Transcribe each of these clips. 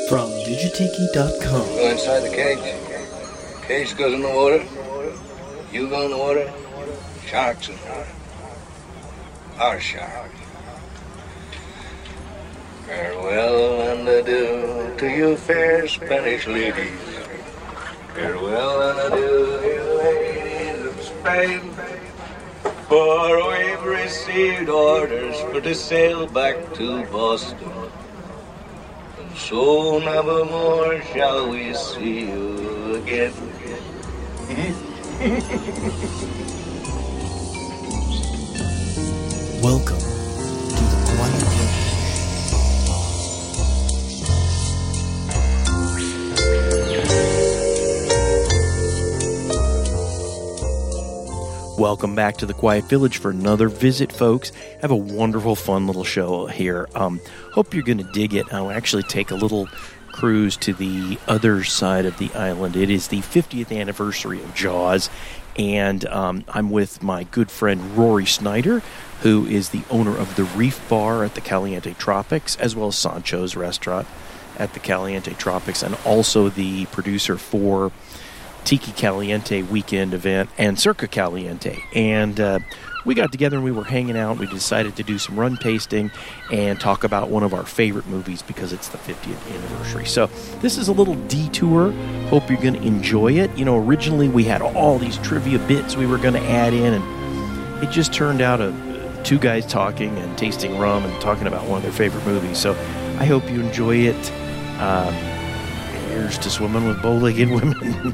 From Digitiki.com. Go inside the cage. Cage goes in the water. You go in the water. Sharks in the water. Our shark. Farewell and adieu to you fair Spanish ladies. Farewell and adieu to you ladies of Spain. For we've received orders for to sail back to Boston. And so never more shall we see you again. Welcome to the Quiet Village. Welcome back to the Quiet Village for another visit, folks. Have a wonderful, fun little show here. Hope you're going to dig it. I'll actually take a little cruise to the other side of the island. It is the 50th anniversary of Jaws, and I'm with my good friend Rory Snyder, who is the owner of the Reef Bar at the Caliente Tropics, as well as Sancho's Restaurant at the Caliente Tropics, and also the producer for Tiki Caliente weekend event and Circa Caliente. And we got together and we were hanging out. We decided to do some rum tasting and talk about one of our favorite movies because it's the 50th anniversary. So this is a little detour. Hope you're going to enjoy it. You know, originally we had all these trivia bits we were going to add in, and it just turned out two guys talking and tasting rum and talking about one of their favorite movies. So I hope you enjoy it. Here's to swimming with bow-legged women.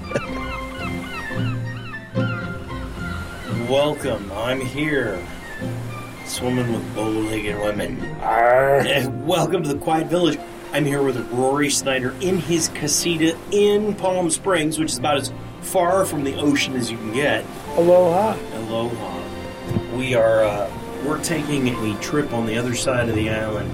Welcome, I'm here, swimming with bow-legged women. Welcome to the Quiet Village. I'm here with Rory Snyder in his casita in Palm Springs, which is about as far from the ocean as you can get. Aloha. Aloha. We're taking a trip on the other side of the island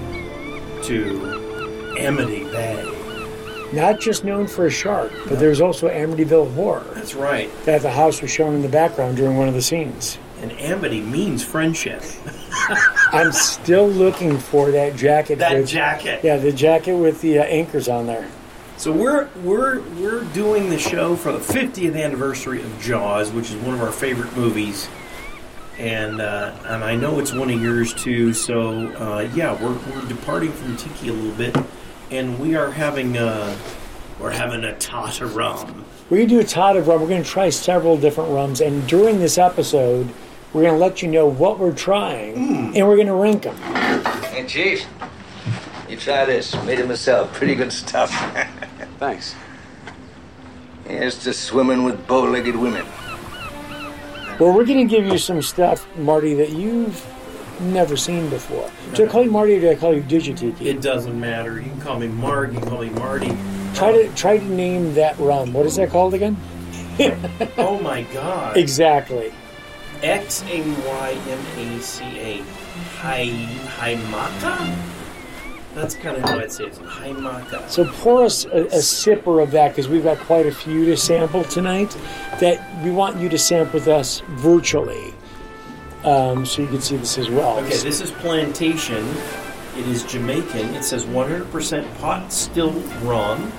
to Amity Bay. Not just known for a shark, but there's also Amityville Horror. That's right. That the house was shown in the background during one of the scenes. And Amity means friendship. I'm still looking for that jacket. Jacket. Yeah, the jacket with the anchors on there. So we're doing the show for the 50th anniversary of Jaws, which is one of our favorite movies. And I know it's one of yours too. So we're departing from Tiki a little bit. And we are having a tot of rum. We're going to do a tot of rum. We're going to try several different rums. And during this episode, we're going to let you know what we're trying. And we're going to rank them. Hey, Chief. You try this. Made it myself. Pretty good stuff. Thanks. Here's to swimming with bow-legged women. Well, we're going to give you some stuff, Marty, that you've never seen before. Do I call you Marty or do I call you Digitiki? It doesn't matter. You can call me Mark. You can call me Marty. Try to name that rum. What is that called again? Oh my God! Exactly. Xaymaca. Haimaka. That's kind of how I'd say it. Haimaka. So pour us a sipper of that because we've got quite a few to sample tonight. That we want you to sample with us virtually. So you can see this as well. Okay, this is Plantation. It is Jamaican. It says 100% pot still rum.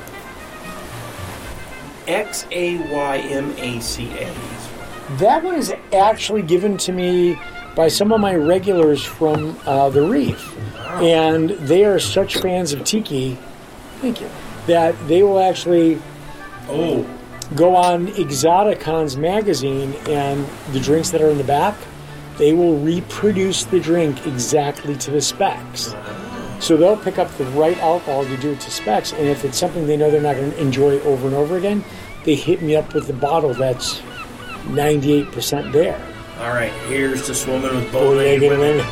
Xaymaca. That one is actually given to me by some of my regulars from the Reef. Wow. And they are such fans of Tiki, thank you, that they will actually go on Exoticons magazine, and the drinks that are in the back, they will reproduce the drink exactly to the specs. So they'll pick up the right alcohol to do it to specs, and if it's something they know they're not going to enjoy over and over again, they hit me up with the bottle that's 98% there. All right, here's to swimming with bow-legged women.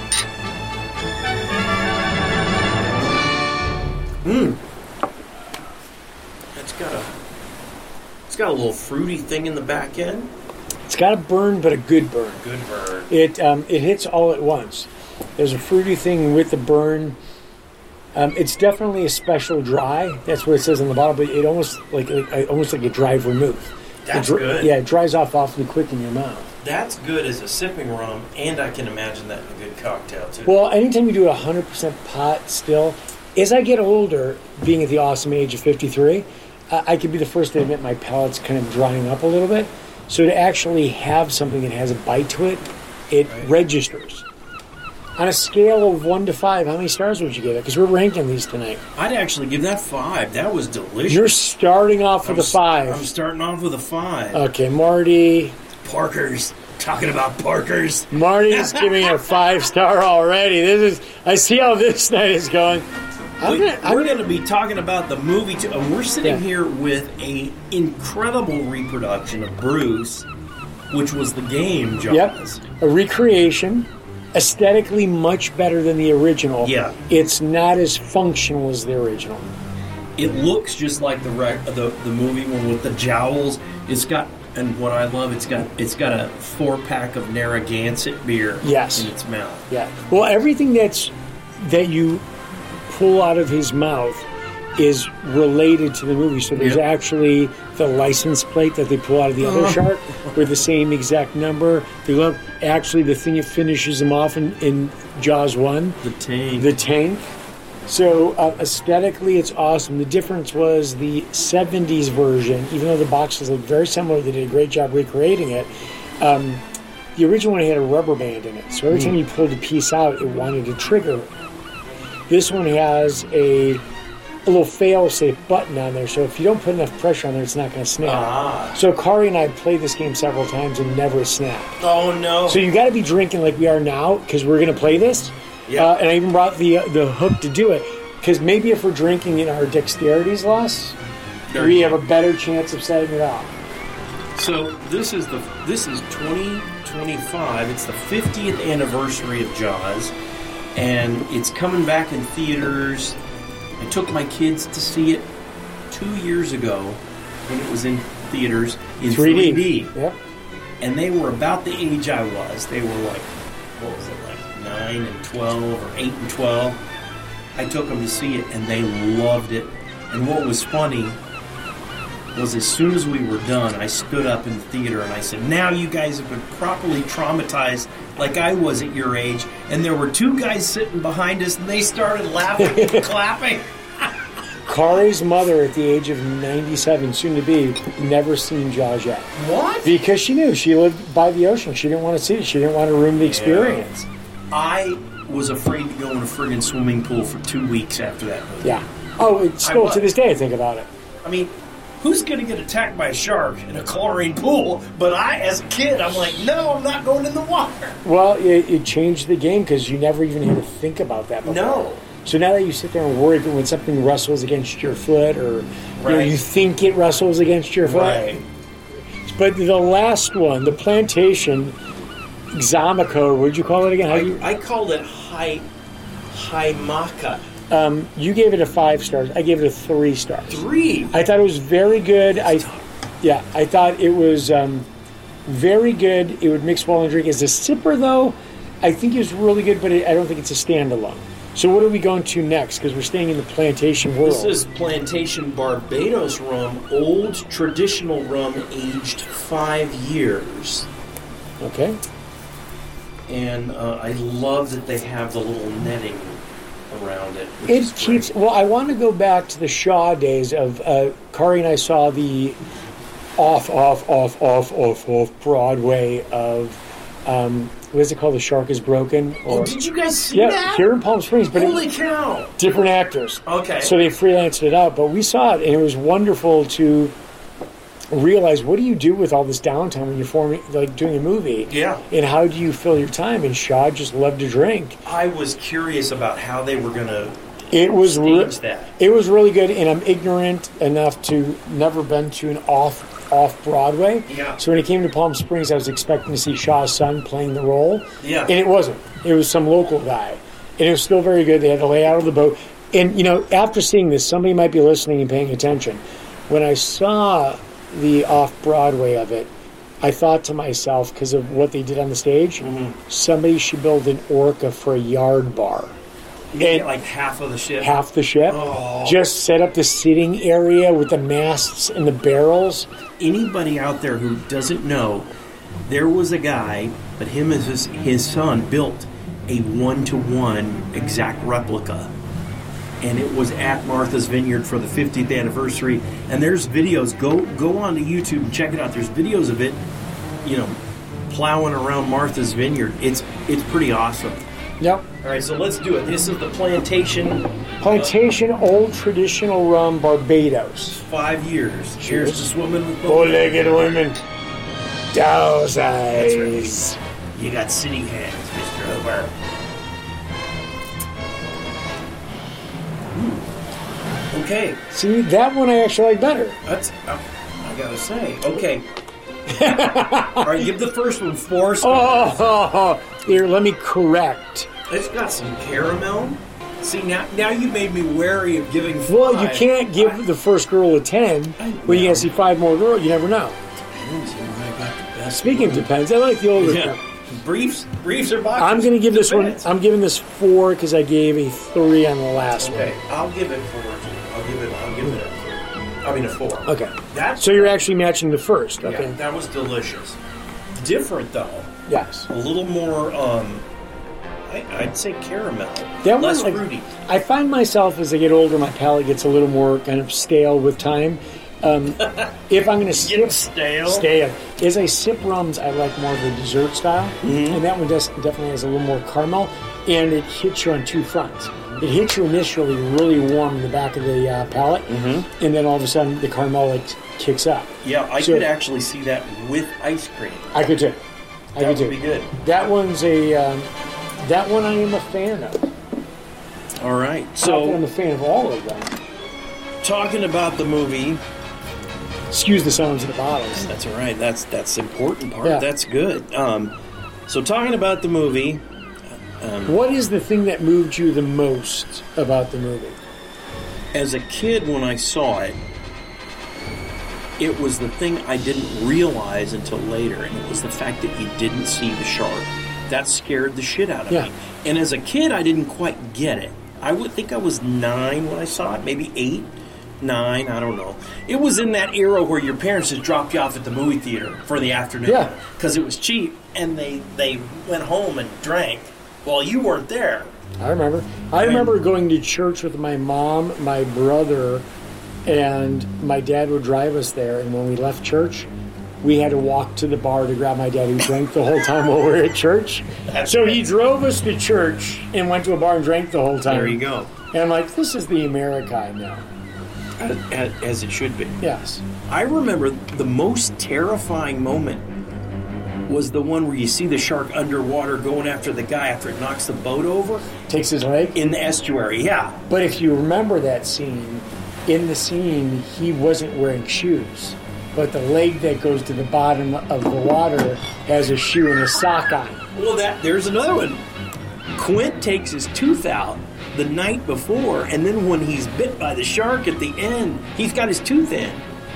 It's got a little fruity thing in the back end. It's got a burn, but a good burn. Good burn. It hits all at once. There's a fruity thing with the burn. It's definitely a special dry. That's what it says on the bottle. But it almost like a dry vermouth. That's good. Yeah, it dries off awfully quick in your mouth. That's good as a sipping rum, and I can imagine that in a good cocktail too. Well, anytime you do 100% pot still, As I get older, being at the awesome age of 53, I could be the first to admit my palate's kind of drying up a little bit. So to actually have something that has a bite to it, it registers. On a scale of 1 to 5, how many stars would you give it? Because we're ranking these tonight. I'd actually give that 5. That was delicious. You're starting off with a 5. I'm starting off with a 5. Okay, Marty. Parker's. Talking about Parker's. Marty's giving a 5-star already. I see how this night is going. We're going to be talking about the movie too. And we're sitting here with an incredible reproduction of Bruce, which was the game, Jaws. Yep, a recreation. Aesthetically much better than the original. Yeah. It's not as functional as the original. It looks just like the movie one with the jowls. It's got, and what I love, it's got a 4-pack of Narragansett beer in its mouth. Yeah. Well, everything that you pull out of his mouth is related to the movie. So there's actually the license plate that they pull out of the other shark with the same exact number. They love actually the thing that finishes him off in Jaws 1. The tank. So aesthetically, it's awesome. The difference was the 70s version, even though the boxes look very similar, they did a great job recreating it. The original one had a rubber band in it. So every time you pulled a piece out, it wanted to trigger. This one has a little fail-safe button on there, so if you don't put enough pressure on there, it's not going to snap. So Kari and I played this game several times and never snapped. Oh, no. So you got to be drinking like we are now, because we're going to play this. Yeah. And I even brought the hook to do it, because maybe if we're drinking and our dexterity's lost, we have a better chance of setting it off. So this is 2025. It's the 50th anniversary of Jaws, and it's coming back in theaters. I took my kids to see it 2 years ago when it was in theaters in 3D. Yep. And they were about the age I was. They were like, what was it, like 9 and 12 or 8 and 12. I took them to see it, and they loved it. And what was funny was as soon as we were done, I stood up in the theater and I said, now you guys have been properly traumatized like I was at your age. And there were 2 guys sitting behind us, and they started laughing and clapping. Kari's mother, at the age of 97, soon to be, never seen Jaws yet. What? Because she knew. She lived by the ocean. She didn't want to see it. She didn't want to ruin the experience. I was afraid to go in a friggin' swimming pool for 2 weeks after that movie. Yeah. Oh, it's still to this day I think about it. I mean, who's going to get attacked by a shark in a chlorine pool? But as a kid, I'm like, no, I'm not going in the water. Well, it changed the game because you never even had to think about that before. No. So now that you sit there and worry when something rustles against your foot or you think it rustles against your foot. Right. But the last one, the Plantation Xomico, what did you call it again? I called it Haimaka. You gave it a 5 stars. I gave it a 3 stars. 3? I thought it was very good. I thought it was very good. It would mix well and drink. As a sipper, though, I think it was really good, but I don't think it's a standalone. So what are we going to next? Because we're staying in the plantation world. This is Plantation Barbados rum, old traditional rum, aged 5 years. Okay. And I love that they have the little netting around it. It keeps. Well, I want to go back to the Shaw days of Kari and I saw the off Broadway of what is it called? The Shark is Broken. Or, did you guys see that? Yeah, here in Palm Springs. But holy cow! Different actors. Okay. So they freelanced it out, but we saw it, and it was wonderful to realize what do you do with all this downtime when you're doing a movie? Yeah. And how do you fill your time? And Shaw just loved to drink. I was curious about how they were going to stage that. It was really good, and I'm ignorant enough to never been to an off Broadway. Yeah. So when it came to Palm Springs, I was expecting to see Shaw's son playing the role. Yeah. And it wasn't. It was some local guy. And it was still very good. They had the layout of the boat. And, after seeing this, somebody might be listening and paying attention. When I saw the off-Broadway of it, I thought to myself, because of what they did on the stage, somebody should build an orca for a yard bar. And like half of the ship? Half the ship. Oh. Just set up the sitting area with the masts and the barrels. Anybody out there who doesn't know, there was a guy, but him and his son built a 1-to-1 exact replica and it was at Martha's Vineyard for the 50th anniversary. And there's videos. Go on to YouTube and check it out. There's videos of it, plowing around Martha's Vineyard. It's pretty awesome. Yep. All right, so let's do it. This is the Plantation. Plantation Old Traditional Rum, Barbados. 5 years. Cheers to swimming with Bow-legged women. Dow's That's eyes. right. You got city hands, Mr. Hoover. Okay, See, that one I actually like better. that's I gotta say. Okay. All right, give the first one 4 stars. Oh, here, let me correct. It's got some caramel. See, now you made me wary of giving 5. Well, you can't give the first girl a 10 I when you know. gotta see 5 more girls. You never know. Depends on where I got the best Speaking of one. depends, I like the older Yeah. stuff. Briefs or boxes? I'm gonna give this one. Depends. I'm giving this 4 because I gave a 3 on the last Okay, I'll give it 4. I'll give it a 4. one. Okay. That's So you're actually matching the first. yeah, Okay. that was delicious. Different though. Yes. A little more I'd say caramel. That Less one, fruity. I find myself as I get older, my palate gets a little more kind of stale with time. If I'm going to sip stale? As I sip rums, I like more of a dessert style, and that one definitely has a little more caramel, and it hits you on 2 fronts. It hits you initially really warm in the back of the palate, and then all of a sudden the caramel kicks up. Yeah, I So- could actually see that with ice cream. I could too. I That could would too. be good. That one's that one I am a fan of. All right. So I'm So a fan of all of them. talking about the movie. Excuse the sounds of the bottles. That's all right. That's the important part. Yeah. That's good. So talking about the movie, What is the thing that moved you the most about the movie? as a kid when I saw it, it was the thing I didn't realize until later, and it was the fact that you didn't see the shark. That scared the shit out of Yeah. me. And as a kid, I didn't quite get it. I would think I was 9 when I saw it, maybe 8, 9, I don't know. It was in that era where your parents just dropped you off at the movie theater for the afternoon. Yeah. Because it was cheap, and they went home and drank while you weren't there. I remember. I remember going to church with my mom, my brother, and my dad would drive us there. And when we left church, we had to walk to the bar to grab my dad, who drank the whole time while we were at church. So he drove us to church and went to a bar and drank the whole time. There you go. And I'm like, this is the America I know. As it should be. Yes. I remember the most terrifying moment was the one where you see the shark underwater going after the guy after it knocks the boat over Takes his leg. in the estuary. Yeah. But if you remember that scene, in the scene, he wasn't wearing shoes. But the leg that goes to the bottom of the water has a shoe and a sock on. Well, there's another one. Quint takes his tooth out the night before, and then when he's bit by the shark at the end, he's got his tooth in.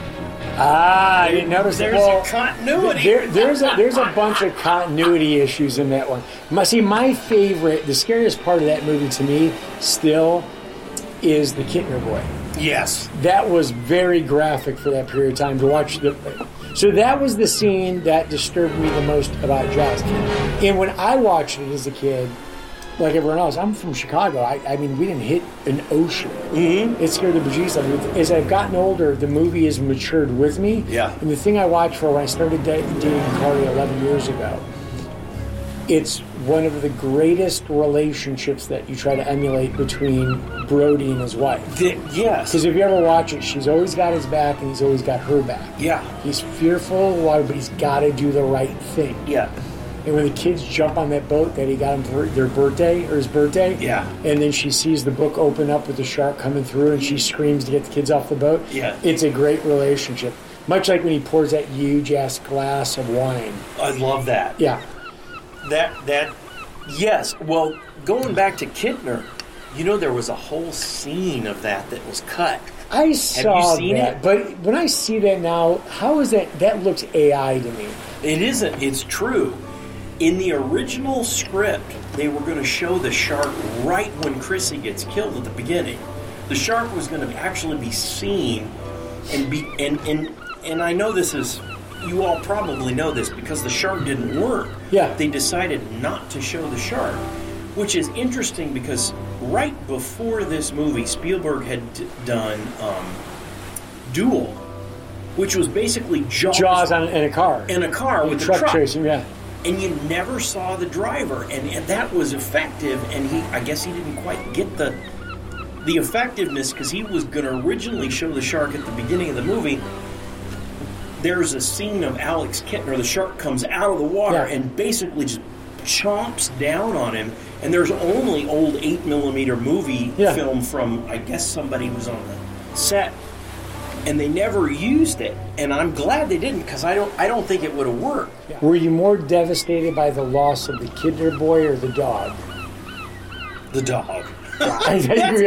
Ah, I didn't notice that. There's Well, a continuity. there's a bunch of continuity issues in that one. My favorite, the scariest part of that movie to me still is the Kittner boy. Yes. That was very graphic for that period of time to watch. So that was the scene that disturbed me the most about Jaws. And when I watched it as a kid, like everyone else, I'm from Chicago. I mean, we didn't hit an ocean. Mm-hmm. It scared the bejesus out of me. As I've gotten older, the movie has matured with me. Yeah. And the thing I watched for when I started dating Carly 11 years ago, it's one of the greatest relationships that you try to emulate between Brody and his wife. Yes. Because if you ever watch it, she's always got his back and he's always got her back. Yeah. He's fearful of water, but he's got to do the right thing. Yeah. And when the kids jump on that boat that he got them for their birthday, or his birthday, Yeah. and then she sees the book open up with the shark coming through and she screams to get the kids off the boat, Yeah. it's a great relationship. Much like when he pours that huge-ass glass of wine. I love that. Yeah. Yes. Well, going back to Kittner, there was a whole scene of that was cut. I saw seen that, it? but when I see that now, how is that? That looks AI to me. It isn't. It's true. In the original script, they were going to show the shark right when Chrissy gets killed at the beginning. The shark was going to actually be seen and I know this is, you all probably know this because the shark didn't work. Yeah. They decided not to show the shark. Which is interesting because right before this movie, Spielberg had done Duel, which was basically Jaws in a car. In a car with a truck chasing, yeah. And you never saw the driver, and that was effective. And I guess he didn't quite get the effectiveness because he was going to originally show the shark at the beginning of the movie. There's a scene of Alex Kintner, the shark comes out of the water and basically just chomps down on him. And there's only old 8mm movie film from, I guess somebody was on the set, and they never used it. And I'm glad they didn't because I don't think it would have worked. Yeah. Were you more devastated by the loss of the Kintner boy or the dog? The dog. I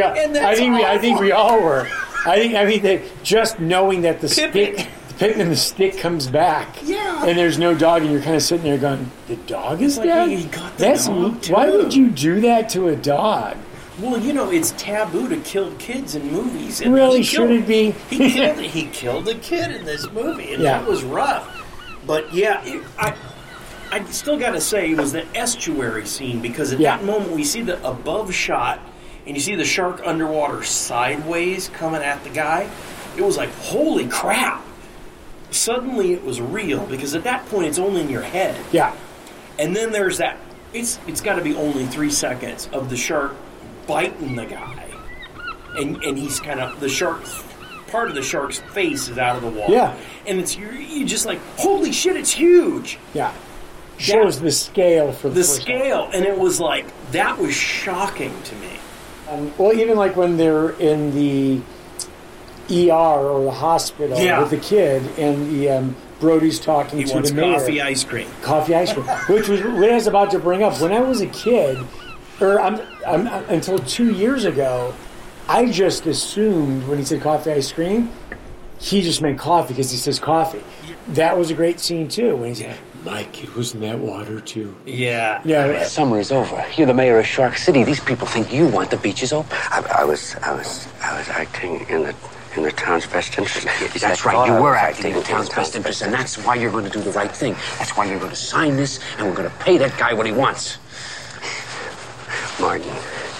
think we all were. I mean that just knowing that the Pippin and the stick comes back, and there's no dog, and you're kind of sitting there going, "The dog is dead." He got the dog too. Why would you do that to a dog? Well, it's taboo to kill kids in movies. And really, should it be? He killed a kid in this movie, and that was rough. But I still got to say it was the estuary scene because at that moment we see the above shot, and you see the shark underwater sideways coming at the guy. It was like, holy crap! Suddenly it was real because at that point it's only in your head. Yeah. And then there's that. It's got to be only 3 seconds of the shark biting the guy, and he's kind of part of the shark's face is out of the water. Yeah. And you just like, holy shit, it's huge. Yeah. Shows the scale for the scale, and it was like that was shocking to me. Well, even like when they're in the ER or the hospital with the kid, and the Brody's talking to the mayor. Coffee ice cream, which was what I was about to bring up. When I was a kid, until 2 years ago, I just assumed when he said coffee ice cream, he just meant coffee because he says coffee. That was a great scene too when he said, "Mike, it was in that water too." Yeah. Summer is over. You're the mayor of Shark City. These people think you want the beaches open. I was acting in the town's best interest. That's right. You were acting in the town's best interest, and that's why you're going to do the right thing. That's why you're going to sign this, and we're going to pay that guy what he wants. Martin.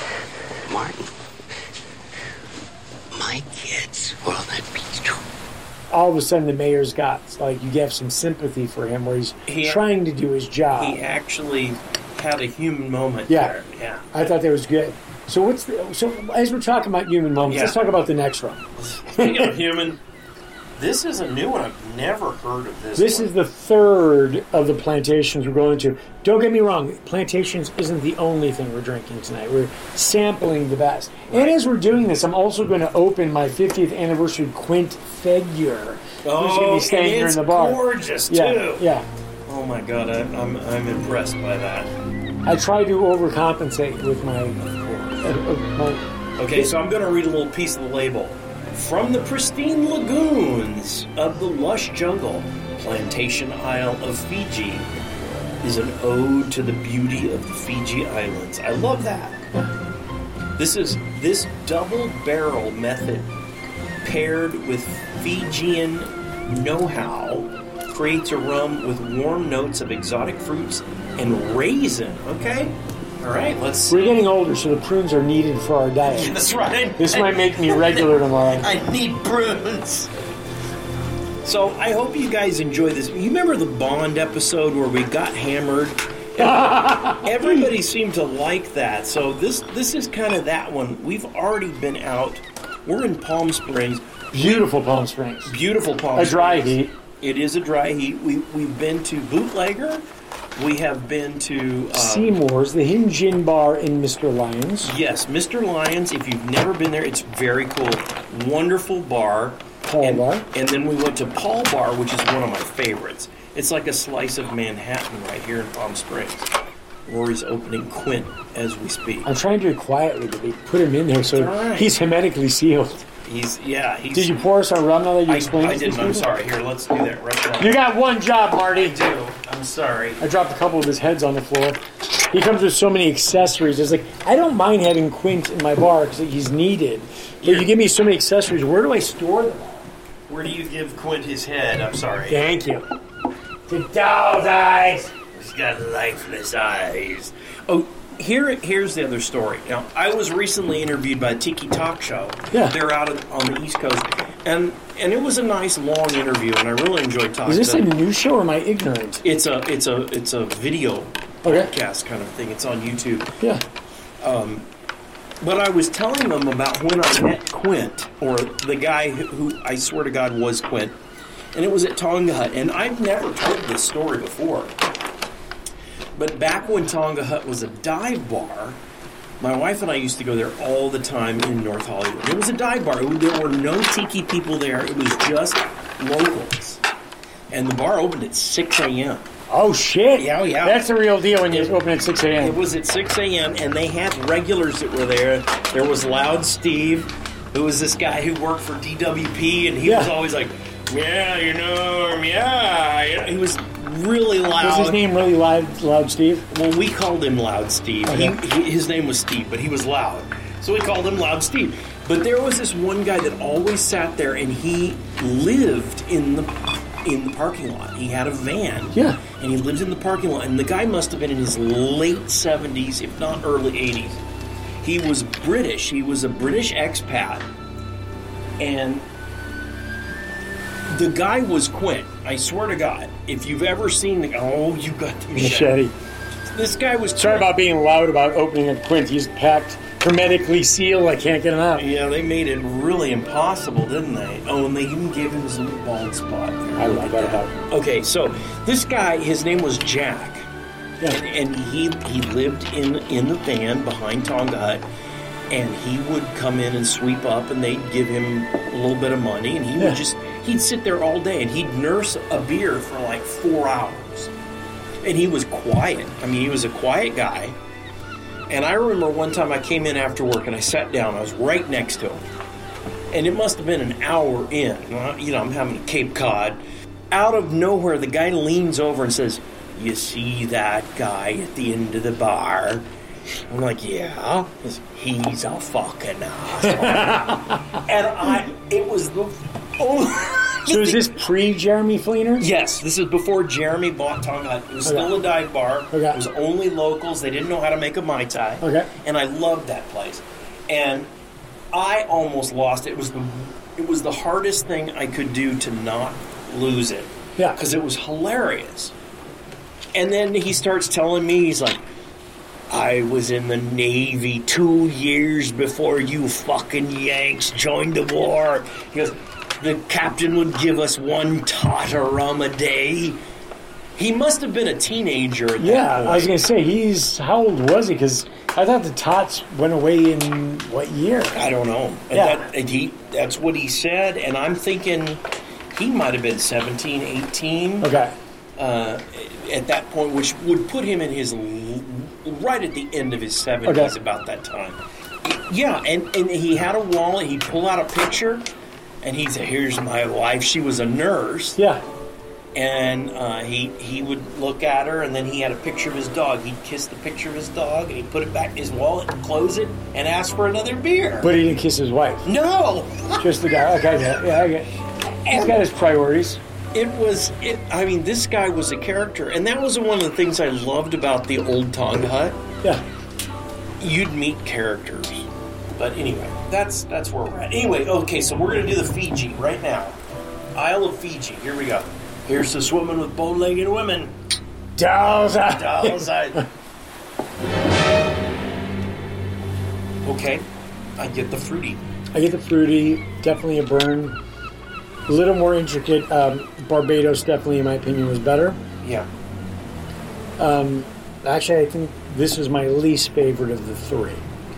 My kids were on that beach too. All of a sudden, the mayor's got you have some sympathy for him, where he's trying to do his job. He actually had a human moment there. Yeah, I thought that was good. So as we're talking about human moments, let's talk about the next one. Speaking of human, this is a new one. I've never heard of this. This is the third of the plantations we're going to. Don't get me wrong, plantations isn't the only thing we're drinking tonight. We're sampling the best. Right. And as we're doing this, I'm also going to open my 50th anniversary Quint figure. Who's going to be staying here in the bar. Gorgeous too. Yeah. Oh my God, I'm impressed by that. I try to overcompensate with my. Okay, so I'm going to read a little piece of the label. From the pristine lagoons of the lush jungle, Plantation Isle of Fiji is an ode to the beauty of the Fiji Islands. I love that. This double barrel method paired with Fijian know-how creates a rum with warm notes of exotic fruits and raisin. Okay? All right, let's see. We're getting older, so the prunes are needed for our diet. That's right. This might make me regular tomorrow. I need prunes. So I hope you guys enjoy this. You remember the Bond episode where we got hammered? Everybody seemed to like that. So this is kind of that one. We've already been out. We're in Palm Springs. Beautiful Palm Springs. Beautiful Palm Springs. A dry heat. It is a dry heat. We've been to Bootlegger. We have been to Seymour's, the Hidden Gin Bar in Mr. Lyons. Yes, Mr. Lyons. If you've never been there, it's very cool. Wonderful bar. Paul Bar. And then we went to Paul Bar, which is one of my favorites. It's like a slice of Manhattan right here in Palm Springs. Rory's opening Quint as we speak. I'm trying to do it quietly, but they put him in there so he's hermetically sealed. He's Did you pour us on rum now that you explained it? I didn't. I'm sorry. Here, let's do that right now. You got one job, Marty. I do. I'm sorry. I dropped a couple of his heads on the floor. He comes with so many accessories. It's like, I don't mind having Quint in my bar because he's needed. But you give me so many accessories. Where do I store them all? Where do you give Quint his head? I'm sorry. Thank you. The doll's eyes. He's got lifeless eyes. Oh, Here's the other story. Now, I was recently interviewed by Tiki Talk Show. Yeah. They're out on the East Coast, and it was a nice long interview, and I really enjoyed talking. Is this to a them. news show or am I ignorant? It's a video podcast kind of thing. It's on YouTube. Yeah. But I was telling them about when I met Quint, or the guy who I swear to God was Quint, and it was at Tonga Hut, and I've never told this story before. But back when Tonga Hut was a dive bar, my wife and I used to go there all the time in North Hollywood. It was a dive bar. There were no tiki people there. It was just locals. And the bar opened at 6 a.m. Oh, shit. Yeah, yeah. That's the real deal when you open at 6 a.m. It was at 6 a.m., and they had regulars that were there. There was Loud Steve, who was this guy who worked for DWP, and he was always like, yeah, yeah. He was really loud. Was his name really Loud Steve? Well, we called him Loud Steve. Okay. His name was Steve, but he was loud. So we called him Loud Steve. But there was this one guy that always sat there, and he lived in the parking lot. He had a van. Yeah. And he lived in the parking lot. And the guy must have been in his late 70s, if not early 80s. He was British. He was a British expat. And the guy was Quint. I swear to God. If you've ever seen the... Oh, you got the machete. This guy was... Sorry about being loud about opening a Quint. He's packed, hermetically sealed. I can't get him out. Yeah, they made it really impossible, didn't they? Oh, and they even gave him his little bald spot. I love that about him. Okay, so this guy, his name was Jack. Yeah. And he lived in the van behind Tonga Hut, and he would come in and sweep up, and they'd give him a little bit of money, and he would he'd sit there all day, and he'd nurse a beer for like 4 hours. And he was quiet. I mean, he was a quiet guy. And I remember one time I came in after work, and I sat down. I was right next to him. And it must have been an hour in. You know, I'm having a Cape Cod. Out of nowhere, the guy leans over and says, "You see that guy at the end of the bar?" I'm like, "Yeah." He says, "He's a fucking asshole." And it was the... So is this pre-Jeremy Fleener? Yes, this is before Jeremy bought Tonga Hut. It was still a dive bar. Okay. It was only locals. They didn't know how to make a Mai Tai. Okay. And I loved that place. And I almost lost it. It was the hardest thing I could do to not lose it. Yeah. Because it was hilarious. And then he starts telling me, he's like, "I was in the Navy 2 years before you fucking Yanks joined the war." He goes, "The captain would give us 1 tot of rum a day." He must have been a teenager at that point. I was going to say, how old was he? Because I thought the tots went away in what year? I don't know. And that's what he said, and I'm thinking he might have been 17, 18. Okay. At that point, which would put him in his right at the end of his 70s, about that time. Yeah, and he had a wallet. He'd pull out a picture, and he'd say, "Here's my wife. She was a nurse." Yeah. And he would look at her, and then he had a picture of his dog. He'd kiss the picture of his dog, and he'd put it back in his wallet and close it and ask for another beer. But he didn't kiss his wife. No! Just the guy. Okay, yeah, I get it. He's got his priorities. I mean, this guy was a character, and that was one of the things I loved about the old Tonga Hut. Yeah. You'd meet characters. But anyway, that's where we're at. Anyway, okay, so we're going to do the Fiji right now. Isle of Fiji. Here we go. Here's the swimming with bow-legged women. Dolls eye. Dolls eye. Okay, I get the fruity. I get the fruity. Definitely a burn. A little more intricate. Barbados definitely, in my opinion, was better. Yeah. Actually, I think this is my least favorite of the 3.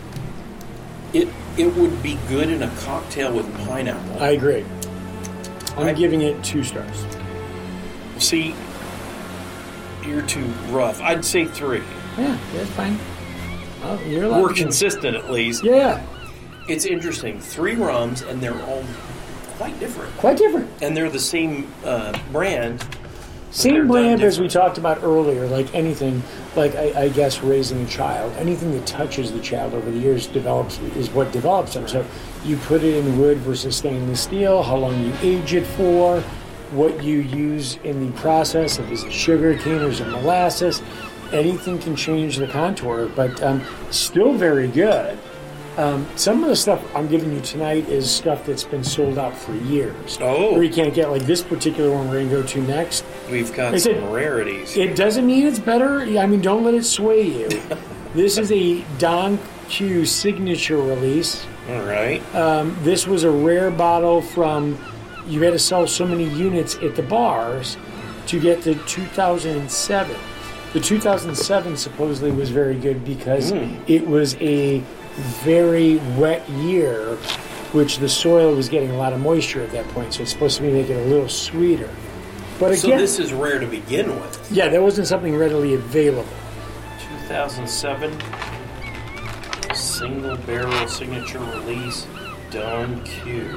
It would be good in a cocktail with pineapple. I agree. I'm giving it 2 stars. See, you're too rough. I'd say 3. Yeah, that's fine. Oh, you're allowed. We're consistent, at least. Yeah. It's interesting. 3 rums, and they're all quite different. Quite different. And they're the same brand. Same brand as we talked about earlier. Like anything, like I guess raising a child, anything that touches the child over the years is what develops them. So you put it in wood versus stainless steel, how long you age it for, what you use in the process, if it's a sugar cane or is it molasses. anything can change the contour, but still very good. Some of the stuff I'm giving you tonight is stuff that's been sold out for years. Oh. Or you can't get, like this particular one we're going to go to next. We've got Is some it- rarities. It doesn't mean it's better. I mean, don't let it sway you. This is a Don Q signature release. All right. This was a rare bottle from, you had to sell so many units at the bars to get the 2007. The 2007 supposedly was very good because it was a very wet year, which the soil was getting a lot of moisture at that point, so it's supposed to be making it a little sweeter. But So again, this is rare to begin with. yeah, that wasn't something readily available. 2007 single barrel signature release Don Q.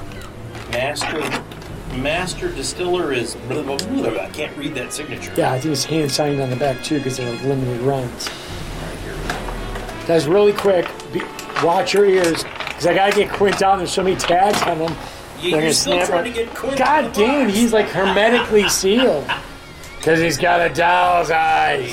Master distiller is blah, blah, blah, blah. I can't read that signature. Yeah, I think it's hand signed on the back too because they're like limited runs. Guys, really quick, watch your ears because I gotta get Quint down. There's so many tags on them. You're still trying to get Quint. God damn, he's like hermetically sealed because he's got a doll's eyes.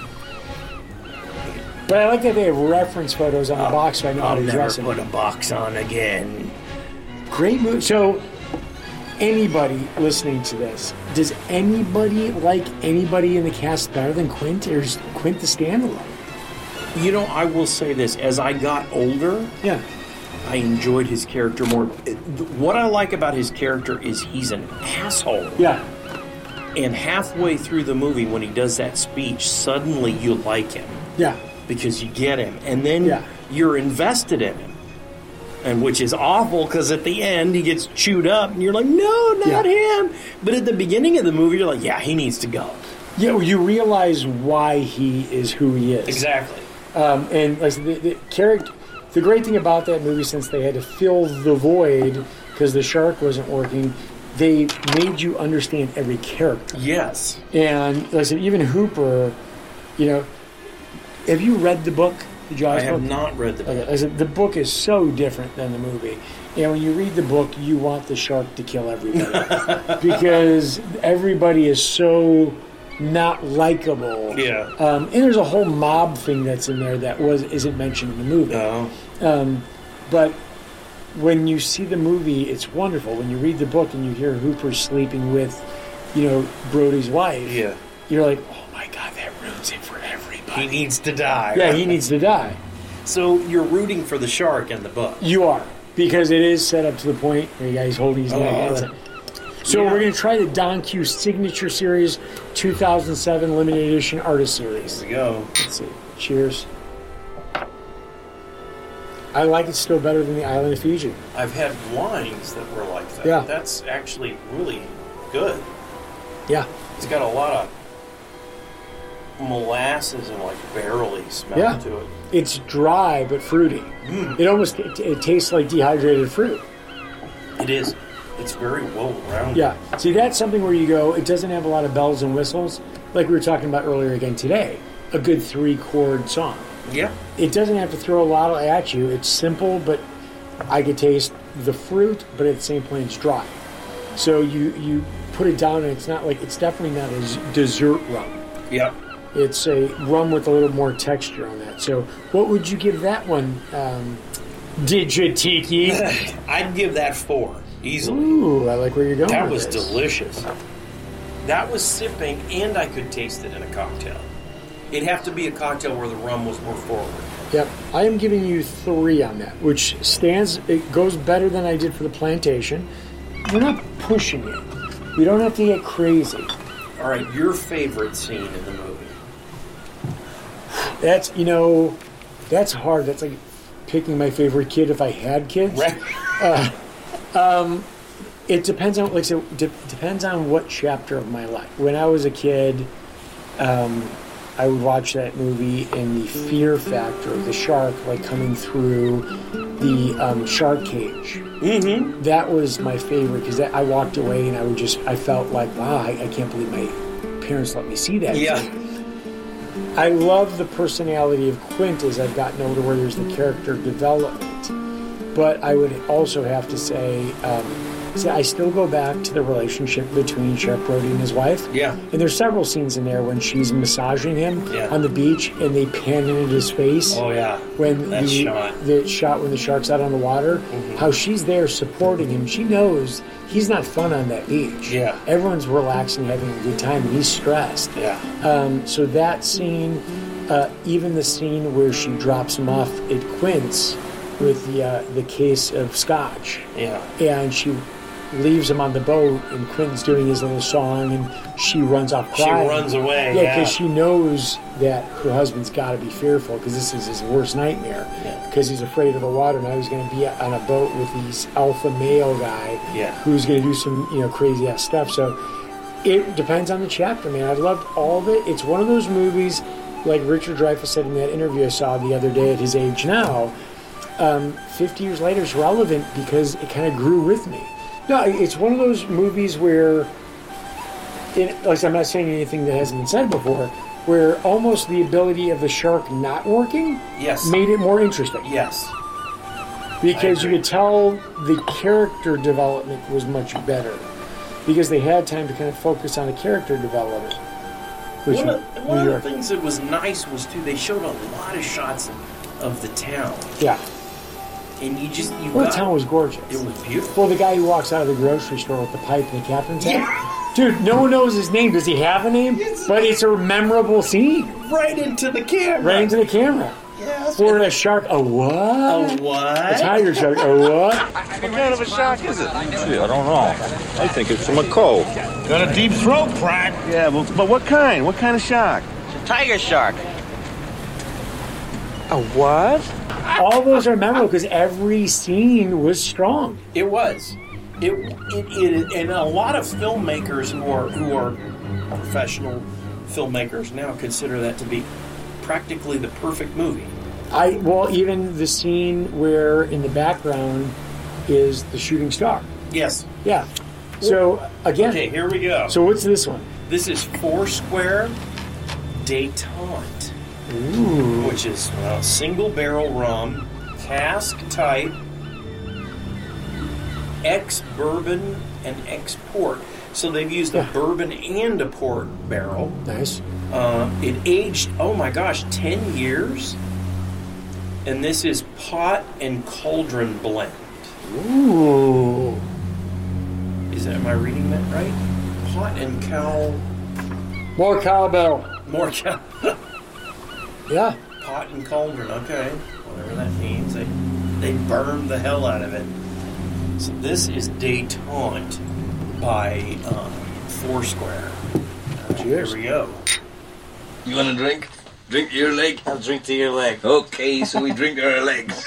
But I like that they have reference photos on the box, so I know how to dress it. a box on again. Great movie. So, anybody listening to this, does anybody like anybody in the cast better than Quint, or is Quint the standalone? You know, I will say this. As I got older, Yeah. I enjoyed his character more. What I like about his character is he's an asshole. Yeah. And halfway through the movie, when he does that speech, suddenly you like him Yeah. because you get him. And then Yeah. you're invested in him. And which is awful because at the end he gets chewed up and you're like, no, not him. But at the beginning of the movie, you're like, yeah, he needs to go. Yeah, well, you realize why he is who he is. Exactly. And like the character, the great thing about that movie, since they had to fill the void because the shark wasn't working, they made you understand every character. Yes. And like I said, even Hooper, you know, have you read the book? The Jaws I have book? not read the book. Okay, like I said, the book is so different than the movie. And when you read the book, you want the shark to kill everybody because everybody is so not likable. Yeah. And there's a whole mob thing that's in there that isn't mentioned in the movie. No. But when you see the movie, it's wonderful. When you read the book and you hear Hooper sleeping with, you know, Brody's wife, Yeah. you're like, oh my God, that ruins it for everybody. He needs to die. Yeah, he needs to die. So you're rooting for the shark in the book. You are, because it is set up to the point where you guys holding his neck. So Yeah. we're going to try the Don Q Signature Series 2007 Limited Edition Artist Series. There we go. Let's see. Cheers. I like it still better than the Island of Fiji. I've had wines that were like that. Yeah. That's actually really good. Yeah. It's got a lot of molasses and like barrely smell Yeah. to it. It's dry but fruity. It almost it tastes like dehydrated fruit. It is. It's very well rounded. Yeah. See, that's something where you go, it doesn't have a lot of bells and whistles, like we were talking about earlier again today. A good 3-chord song. Yeah. It doesn't have to throw a lot at you. It's simple, but I could taste the fruit, but at the same point it's dry. So you put it down and it's not like, it's definitely not a dessert rum. Yep. It's a rum with a little more texture on that. So what would you give that one, Digitiki? I'd give that 4 easily. Ooh, I like where you're going That with was this. delicious. That was sipping, and I could taste it in a cocktail. It'd have to be a cocktail where the rum was more forward. Yep, I am giving you 3 on that, which stands. It goes better than I did for the plantation. We're not pushing it. We don't have to get crazy. All right, your favorite scene in the movie? That's that's hard. That's like picking my favorite kid if I had kids. Right. It depends on depends on what chapter of my life. When I was a kid, I would watch that movie and the fear factor of the shark like coming through the shark cage. Mm-hmm. That was my favorite because I walked away and I felt like, wow, I can't believe my parents let me see that. Yeah. I love the personality of Quint as I've gotten older, where there's the character development. But I would also have to say, So I still go back to the relationship between Sheriff Brody and his wife. Yeah. And there's several scenes in there when she's massaging him on the beach and they pan into his face. Oh, yeah. When that the shot when the shark's out on the water, how she's there supporting him. She knows he's not fun on that beach. Yeah. Everyone's relaxing, having a good time, and he's stressed. Yeah. So that scene, even the scene where she drops him off at Quince with the case of scotch. Yeah. And she leaves him on the boat, and Quentin's doing his little song, and she runs off crying. She runs away. Yeah, because she knows that her husband's got to be fearful because this is his worst nightmare. Yeah. Because he's afraid of the water. Now he's going to be on a boat with these alpha male guy who's going to do some crazy ass stuff. So it depends on the chapter, man. I loved all of it. It's one of those movies, like Richard Dreyfuss said in that interview I saw the other day at his age now. 50 years later is relevant because it kind of grew with me. No, it's one of those movies where, like I'm not saying anything that hasn't been said before, where almost the ability of the shark not working made it more interesting. Yes. Because you could tell the character development was much better. Because they had time to kind of focus on the character development. One of the things that was nice was, too, they showed a lot of shots of the town. Yeah. And the town was gorgeous. It was beautiful. Well, the guy who walks out of the grocery store with the pipe and the captain's hat. Dude, no one knows his name. Does he have a name? But it's a memorable scene. Right into the camera. Right into the camera. Yes. For a shark, a what? A what? A tiger shark, a what? What kind of a shark is it? Gee, I don't know. I think it's a macaw. Got a deep throat, Pratt. Yeah, but what kind? What kind of shark? It's a tiger shark. A what? All those are memorable because every scene was strong. It was. It and a lot of filmmakers who are professional filmmakers now consider that to be practically the perfect movie. Even the scene where in the background is the shooting star. Yes. Yeah. So again. Okay, here we go. So what's this one? This is Foursquare Détente. Ooh. Which is single barrel rum, cask type, ex-bourbon and ex-port. So they've used a bourbon and a port barrel. Nice. It aged, 10 years. And this is pot and cauldron blend. Ooh. Am I reading that right? Pot and More cowbell. More cow. Yeah. Pot and cauldron, okay. Whatever that means. They burn the hell out of it. So this is Détente by Foursquare. Cheers. Here we go. You want a drink? Drink to your leg? I'll drink to your leg. Okay, so we drink our legs.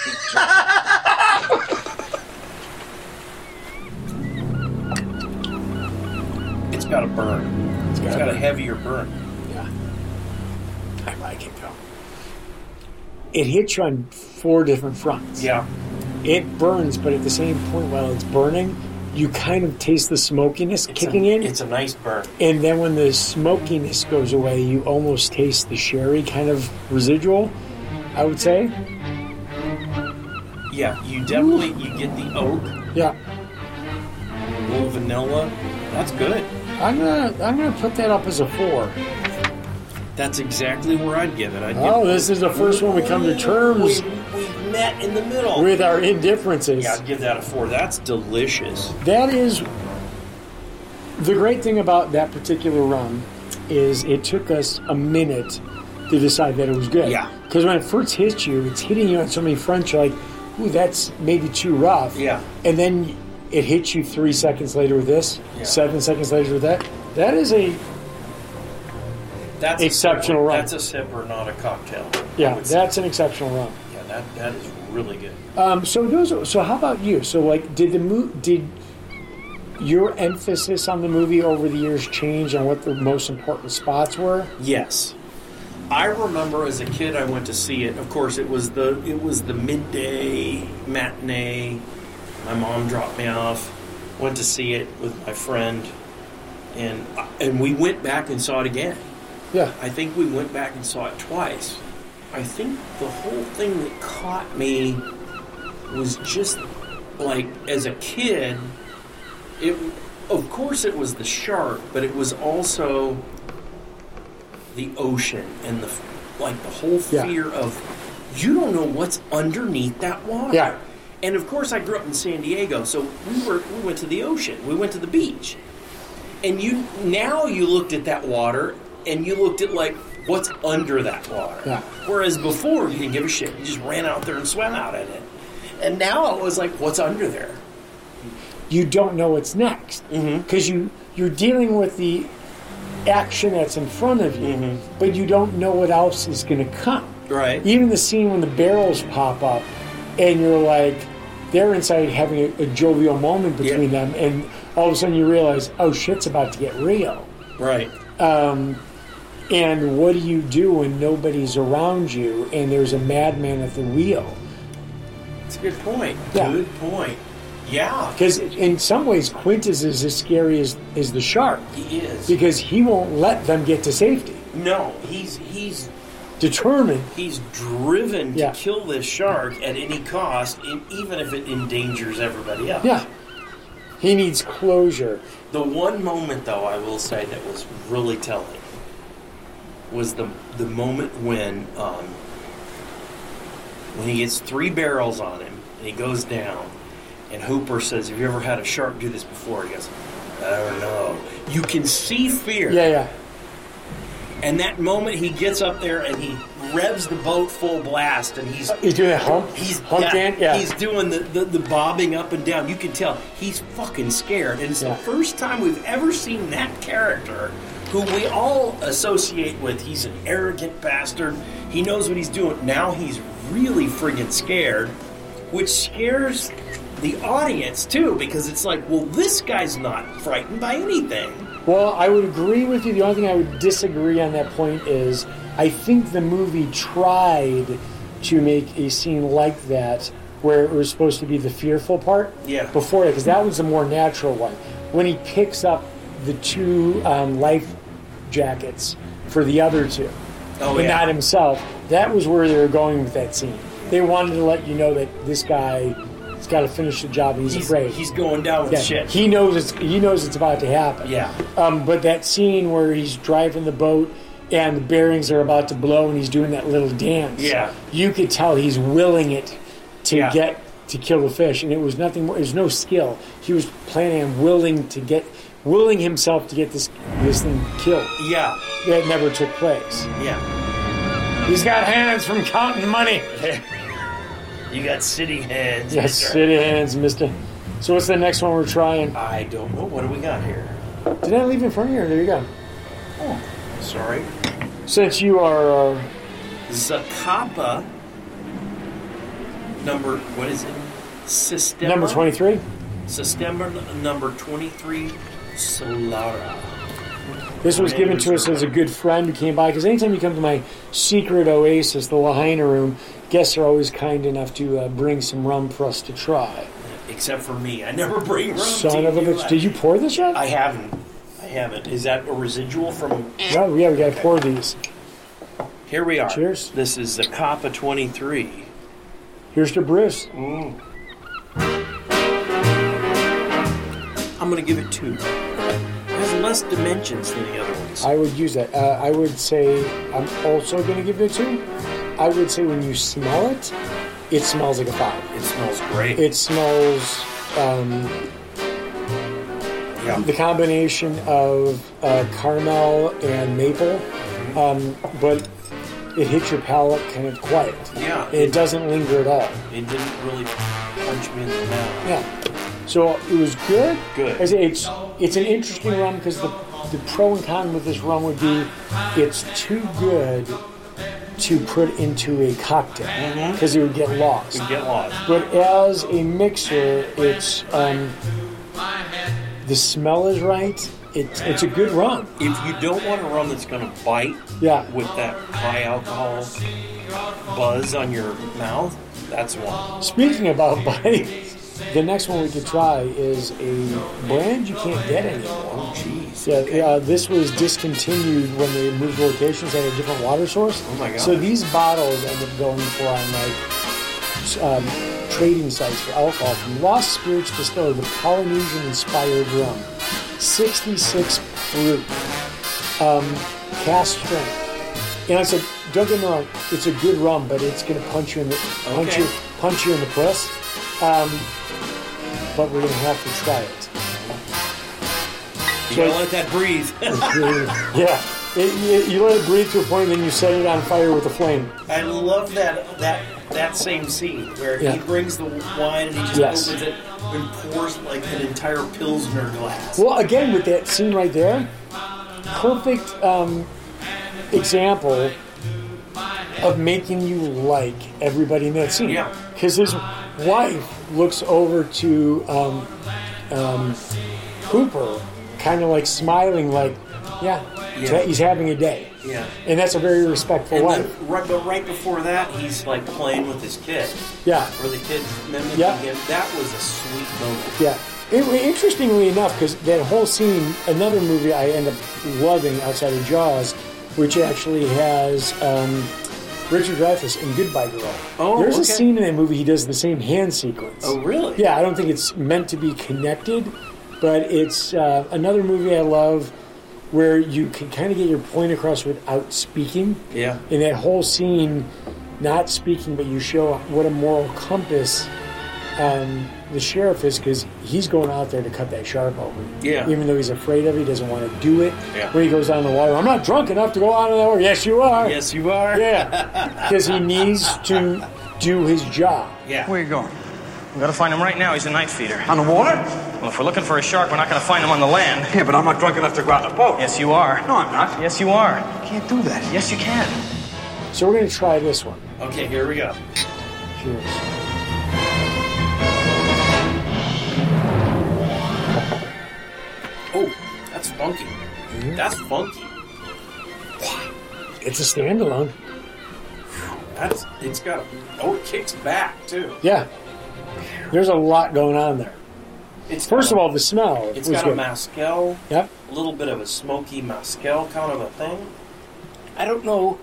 It's got a burn. It's got a heavier burn. Yeah. I like it, though. It hits you on 4 different fronts. Yeah. It burns, but at the same point, while it's burning, you kind of taste the smokiness kicking in. It's a nice burn. And then when the smokiness goes away, you almost taste the sherry kind of residual, I would say. Yeah, you definitely, you get the oak. Yeah. A little vanilla. That's good. I'm gonna put that up as a 4. That's exactly where I'd give it. This is the first one we come to terms. We met in the middle. With our indifferences. Yeah, I'd give that a 4. That's delicious. That is... The great thing about that particular rum is it took us a minute to decide that it was good. Yeah. Because when it first hits you, it's hitting you on so many fronts, you're like, ooh, that's maybe too rough. Yeah. And then it hits you 3 seconds later with this, 7 seconds later with that. That is that's exceptional rum. That's a sipper, not a cocktail. Yeah, that's an exceptional rum. Yeah, that is really good. So how about you? So like, did your emphasis on the movie over the years change on what the most important spots were? Yes. I remember as a kid I went to see it. Of course, it was the midday matinee. My mom dropped me off. Went to see it with my friend, and we went back and saw it again. Yeah. I think we went back and saw it twice. I think the whole thing that caught me was just like, as a kid, Of course it was the shark, but it was also the ocean and the whole fear of you don't know what's underneath that water. Yeah. And of course I grew up in San Diego, so we went to the ocean. We went to the beach. And you looked at that water and you looked at what's under that water. Yeah. Whereas before you didn't give a shit. You just ran out there and swam out in it. And now it was like, what's under there? You don't know what's next because you're dealing with the action that's in front of you, but you don't know what else is going to come. Right. Even the scene when the barrels pop up, and you're like, they're inside having a jovial moment between them, and all of a sudden you realize, oh, shit's about to get real. Right. And what do you do when nobody's around you and there's a madman at the wheel? That's a good point. Yeah. Good point. Yeah. Because in some ways, Quintus is as scary as the shark. He is. Because he won't let them get to safety. No, he's determined. He's driven to kill this shark at any cost, even if it endangers everybody else. Yeah. He needs closure. The one moment, though, I will say that was really telling was the moment when he gets 3 barrels on him and he goes down. And Hooper says, have you ever had a shark do this before? He goes, I don't know. You can see fear. Yeah. And that moment he gets up there and he revs the boat full blast and he's doing a hump? He's doing the bobbing up and down. You can tell he's fucking scared. And it's the first time we've ever seen that character who we all associate with. He's an arrogant bastard. He knows what he's doing. Now he's really friggin' scared, which scares the audience too, because it's like, well, this guy's not frightened by anything. Well, I would agree with you. The only thing I would disagree on that point is I think the movie tried to make a scene like that where it was supposed to be the fearful part before that, because that was the more natural one. When he picks up the 2 life jackets for the other 2, but not himself, that was where they were going with that scene. They wanted to let you know that this guy has got to finish the job and he's afraid. He's going down with shit. He knows it's about to happen. Yeah. But that scene where he's driving the boat and the bearings are about to blow and he's doing that little dance. Yeah. You could tell he's willing it to get to kill the fish, and it was nothing more. It was no skill. He was planning on willing himself to get this thing killed. Yeah. That never took place. Yeah. He's got hands from counting money. You got city hands. Yes, city hands, mister. So what's the next one we're trying? I don't know. What do we got here? Did I leave it in front of you? There you go. Oh, sorry. Since you are... Zacapa. What is it? Systema. Number 23? Systema number 23, Solara. This was given to us as a good friend who came by, because anytime you come to my secret oasis, the Lahaina room, guests are always kind enough to bring some rum for us to try. Except for me. I never bring rum. Son of a bitch. Did you pour this yet? I haven't. Is that a residual from... No, yeah, we got to pour these. Here we are. Cheers. This is the Zacapa 23. Here's to Bruce. I'm going to give it 2. It has less dimensions than the other ones. I would use that. I would say I'm also going to give it a 2. I would say when you smell it, it smells like a 5. It smells great. It smells the combination of caramel and maple, but it hits your palate kind of quiet. Yeah. It doesn't linger at all. It didn't really punch me in the mouth. Yeah. So it was good. Good. It's an interesting rum because the pro and con with this rum would be it's too good to put into a cocktail because it would get lost. It would get lost. But as a mixer, it's the smell is right. It's a good rum. If you don't want a rum that's going to bite with that high alcohol buzz on your mouth, that's one. Speaking about bite, the next one we could try is a brand you can't get anymore. Oh, jeez. Yeah, this was discontinued when they moved locations at a different water source. Oh, my God. So these bottles end up going for, trading sites for alcohol from Lost Spirits Distillery, the Polynesian-inspired rum. 66 proof. Cast strength. And I said, don't get me wrong, it's a good rum, but it's going to punch you in the punch you in the puss. But we're going to have to try it. You gotta let that breathe. Yeah. You let it breathe to a point, and then you set it on fire with a flame. I love that same scene where he brings the wine and he just opens it and pours like an entire Pilsner glass. Well, again, with that scene right there, perfect example of making you like everybody in that scene. Yeah. Because his wife looks over to Cooper, kind of like smiling, like, he's having a day. Yeah. And that's a very respectful wife. But right before that, he's like playing with his kid. Yeah. Where the kid's mimicking him. That was a sweet moment. Yeah. Interestingly enough, because that whole scene, another movie I end up loving outside of Jaws, which actually has Richard Dreyfuss in Goodbye Girl. Oh, There's a scene in that movie he does the same hand sequence. Oh, really? Yeah, I don't think it's meant to be connected, but it's another movie I love where you can kind of get your point across without speaking. Yeah. In that whole scene, not speaking, but you show what a moral compass the sheriff is, because he's going out there to cut that shark open. Yeah. Even though he's afraid of it, he doesn't want to do it. Yeah. When he goes down the water, I'm not drunk enough to go out in that water. Yes, you are. Yes, you are. Yeah. Because he needs to do his job. Yeah. Where are you going? We gotta find him right now. He's a night feeder. On the water? Well, if we're looking for a shark, we're not gonna find him on the land. Yeah, but I'm not drunk enough to go out in a boat. Yes, you are. No, I'm not. Yes, you are. Can't do that. Yes, you can. So we're going to try this one. Okay, here we go. Cheers. Oh, that's funky. Mm-hmm. That's funky. It's a standalone. It kicks back too. Yeah. There's a lot going on there. First of all, the smell. It's got a mezcal. Yep. A little bit of a smoky mezcal kind of a thing. I don't know.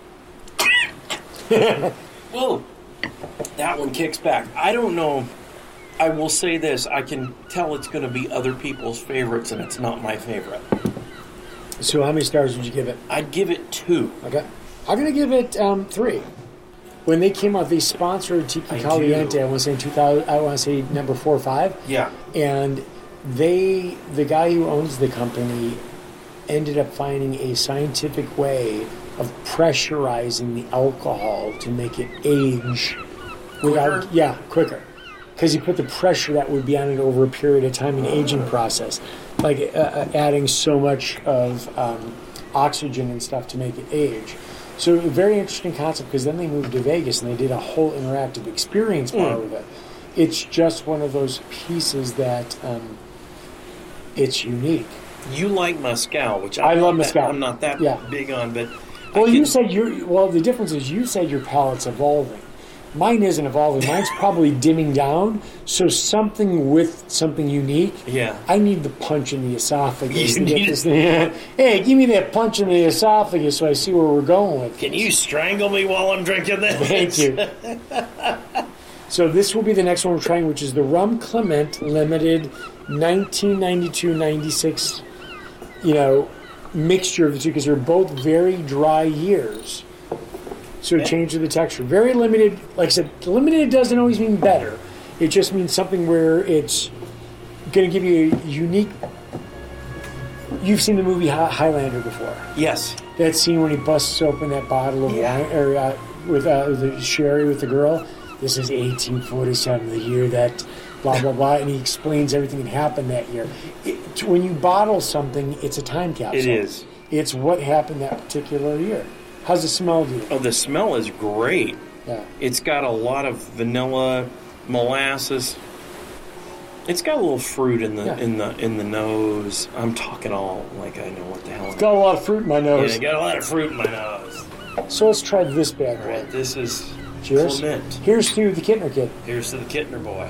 Whoa. That one kicks back. I don't know. I will say this. I can tell it's going to be other people's favorites, and it's not my favorite. So how many stars would you give it? I'd give it 2. Okay. I'm going to give it 3. When they came out, they sponsored Tiki Caliente. I want to say in 2000. I want to say number 4 or 5. Yeah. And the guy who owns the company ended up finding a scientific way of pressurizing the alcohol to make it age quicker. Because he put the pressure that would be on it over a period of time in the aging process, like adding so much of oxygen and stuff to make it age. So a very interesting concept, because then they moved to Vegas and they did a whole interactive experience part with it. It's just one of those pieces that it's unique. You like mezcal, which I love mezcal. I'm not that big on, but you said the difference is you said your palate's evolving. Mine isn't evolving. Mine's probably dimming down. So something with something unique. Yeah. I need the punch in the esophagus to get this thing. Hey, give me that punch in the esophagus so I see where we're going with. Can you strangle me while I'm drinking this? Thank you. So this will be the next one we're trying, which is the Rum Clement Limited 1992-96, mixture of the two, because they're both very dry years. So change of the texture. Very limited. Like I said, limited doesn't always mean better. It just means something where it's going to give you a unique... You've seen the movie Highlander before. Yes. That scene when he busts open that bottle of wine, or with the sherry with the girl. This is 1847, the year that blah, blah, blah. And he explains everything that happened that year. When you bottle something, it's a time capsule. It is. It's what happened that particular year. How's the smell do? Oh, the smell is great. Yeah. It's got a lot of vanilla, molasses. It's got a little fruit in the nose. I'm talking all like I know what the hell. It's got a lot of fruit in my nose. Yeah, got a lot of fruit in my nose. So let's try this bad boy. All right, this is Cheers. Clement. Here's to the Kittner Kid. Here's to the Kittner boy.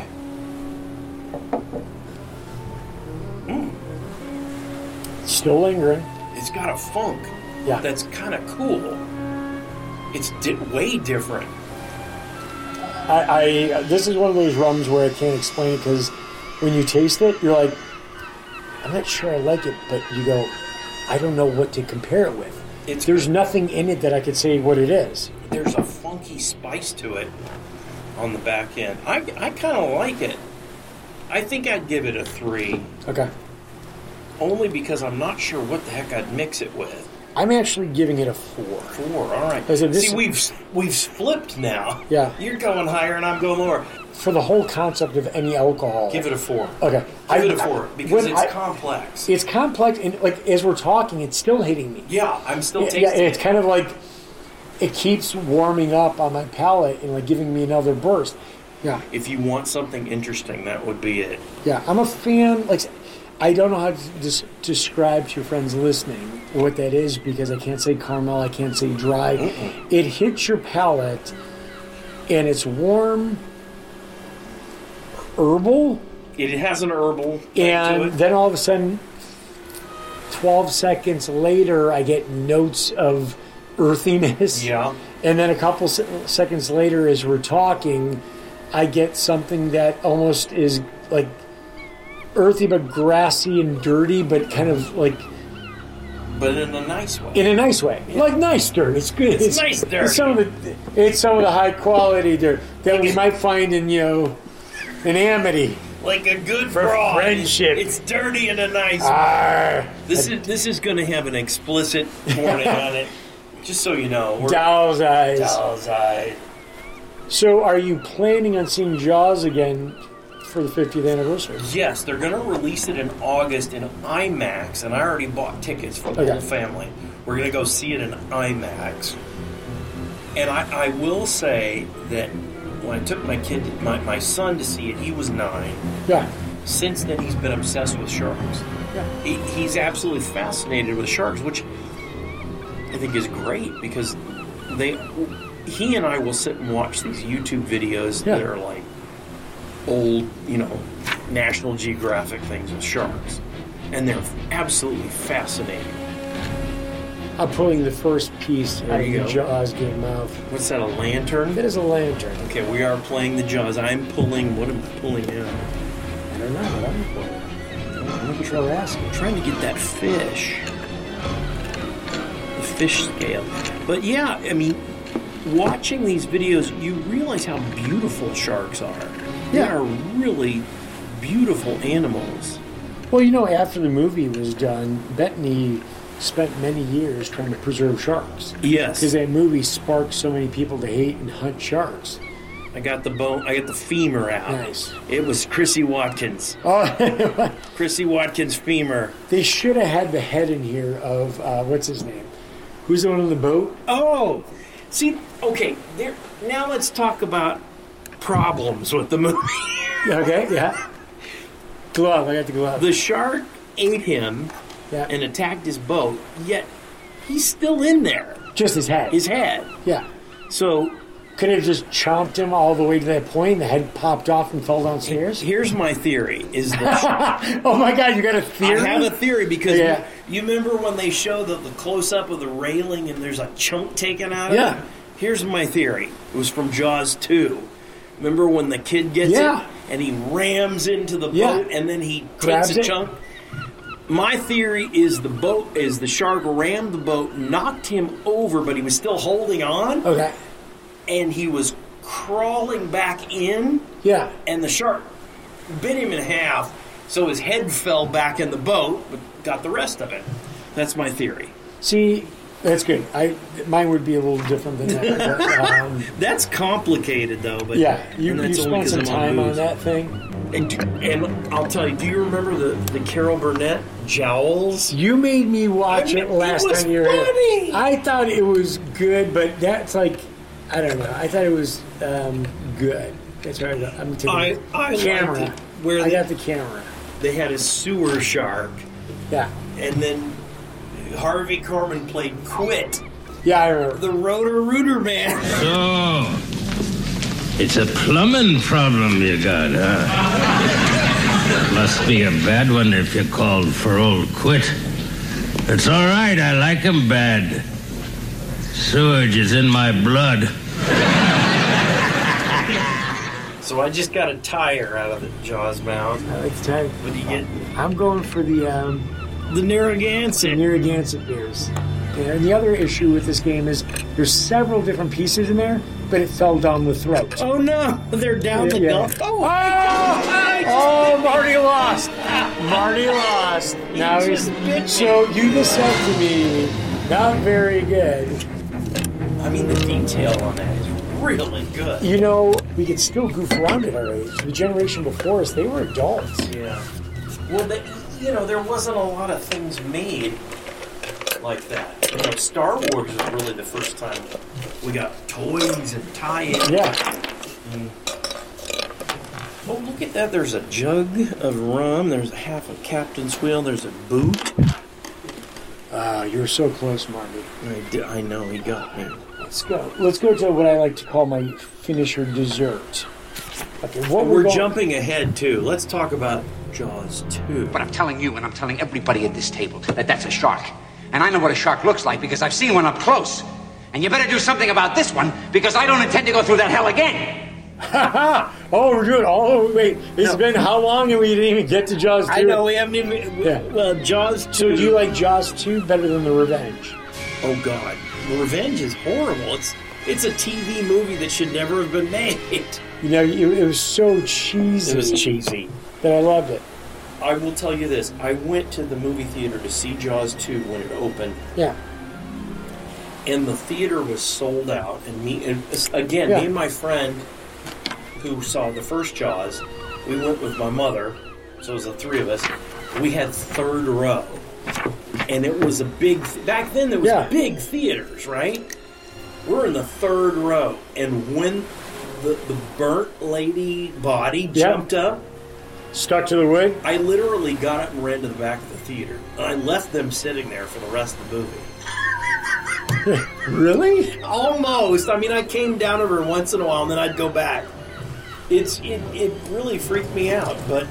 Still lingering. It's got a funk. Yeah. That's kind of cool. It's way different. This is one of those rums where I can't explain it because when you taste it, you're like, I'm not sure I like it, but you go, I don't know what to compare it with. There's nothing in it that I could say what it is. There's a funky spice to it on the back end. I kind of like it. I think I'd give it a 3. Okay. Only because I'm not sure what the heck I'd mix it with. I'm actually giving it a 4. 4, all right. See, we've flipped now. Yeah. You're going higher and I'm going lower. For the whole concept of any alcohol. Give it a 4. Okay. Give it a 4 because it's complex. It's complex, and like as we're talking, it's still hitting me. Yeah, I'm still tasting it. It's kind of like it keeps warming up on my palate and like giving me another burst. Yeah. If you want something interesting, that would be it. Yeah, I'm a fan. Like, I don't know how to describe to your friends listening what that is because I can't say caramel, I can't say dry. Mm-mm. It hits your palate, and it's warm, herbal. It has an herbal and to it. Then all of a sudden, 12 seconds later, I get notes of earthiness. Yeah. And then a couple seconds later, as we're talking, I get something that almost is like earthy but grassy and dirty, but kind of like... But in a nice way. In a nice way. Yeah. Like nice dirt. It's good. It's nice dirt. It's some of the high quality dirt that we might find in, in Amity. Like a good for broad. Friendship. It's dirty in a nice way. This is going to have an explicit warning on it. Just so you know. Doll's eyes. Doll's eyes. So are you planning on seeing Jaws again for the 50th anniversary? Yes, they're going to release it in August in IMAX, and I already bought tickets for the whole family. We're going to go see it in IMAX. And I will say that when I took my son to see it, he was 9. Yeah. Since then, he's been obsessed with sharks. Yeah. He's absolutely fascinated with sharks, which I think is great because he and I will sit and watch these YouTube videos that are like old, National Geographic things with sharks. And they're absolutely fascinating. I'm pulling the first piece out of the Jaws game mouth. What's that, a lantern? That is a lantern. Okay, we are playing the Jaws. I'm pulling, what am I pulling out? I don't know what I'm pulling. I'm not sure asking. I'm trying to get that fish. The fish scale. But yeah, I mean, watching these videos, you realize how beautiful sharks are. They are really beautiful animals. Well, after the movie was done, Bettany spent many years trying to preserve sharks. Yes. Because that movie sparked so many people to hate and hunt sharks. I got the femur out. Nice. It was Chrissy Watkins. Oh, Chrissy Watkins femur. They should have had the head in here of, what's his name? Who's the one on the boat? Oh, see, okay, now let's talk about problems with the movie. Okay, yeah. Glove, I got the glove. The shark ate him and attacked his boat, yet he's still in there. Just his head. His head. Yeah. So... could it have just chomped him all the way to that point? The head popped off and fell downstairs? Here's my theory. Is that oh my God, you got a theory? I have a theory because you remember when they show the close-up of the railing and there's a chunk taken out of it? Here's my theory. It was from Jaws 2. Remember when the kid gets it and he rams into the boat and then he takes a chunk? My theory is the shark rammed the boat, knocked him over, but he was still holding on. Okay. And he was crawling back in. Yeah. And the shark bit him in half, so his head fell back in the boat, but got the rest of it. That's my theory. See, that's good. Mine would be a little different than that. But, that's complicated, though. But yeah, you spent some time on that thing. And I'll tell you, do you remember the Carol Burnett Jowls? You made me watch it last time you were here. I thought it was good, but that's like... I don't know. I thought it was good. That's right. I'm taking the camera. I got the camera. They had a sewer shark. Yeah. And then Harvey Korman played Quit. Yeah, I remember. The Rotor-Rooter man. So, it's a plumbing problem you got, huh? Must be a bad one if you called for old Quit. It's all right. I like him bad. Sewage is in my blood. So I just got a tire out of the Jaws mouth. I like the tire. What do you get? I'm going for the Narragansett. Narragansett beers. And the other issue with this game is there's several different pieces in there, but it fell down the throat. Oh no, they're down the gulf. Oh, Marty lost. Marty lost. Now he's so you just said to me, not very good. I mean, the detail on that is really good. You know, we could still goof around at our age. The generation before us, they were adults. Yeah. Well, there wasn't a lot of things made like that. Star Wars was really the first time we got toys and tie-ins. Yeah. Oh, look at that. There's a jug of rum. There's a half a captain's wheel. There's a boot. You're so close, Marty. I know, he got me. Let's go. Let's go to what I like to call my finisher dessert. Okay, we're jumping ahead, too. Let's talk about Jaws 2. But I'm telling you, and I'm telling everybody at this table, that that's a shark. And I know what a shark looks like because I've seen one up close. And you better do something about this one because I don't intend to go through that hell again. Oh, we're doing. Oh, wait. It's been how long and we didn't even get to Jaws 2? I know, we haven't even. Well, Jaws 2. So do you like Jaws 2 better than The Revenge? Oh, God. The Revenge is horrible. It's a TV movie that should never have been made. You know, it was so cheesy. It was cheesy. That I loved it. I will tell you this. I went to the movie theater to see Jaws 2 when it opened. Yeah. And the theater was sold out. And me and my friend who saw the first Jaws, we went with my mother. So it was the three of us. We had third row. And it was a big... Back then, there was big theaters, right? We're in the third row. And when the burnt lady body jumped up... Stuck to the wood? I literally got up and ran to the back of the theater. And I left them sitting there for the rest of the movie. Really? Almost. I mean, I came down every once in a while, and then I'd go back. It really freaked me out. But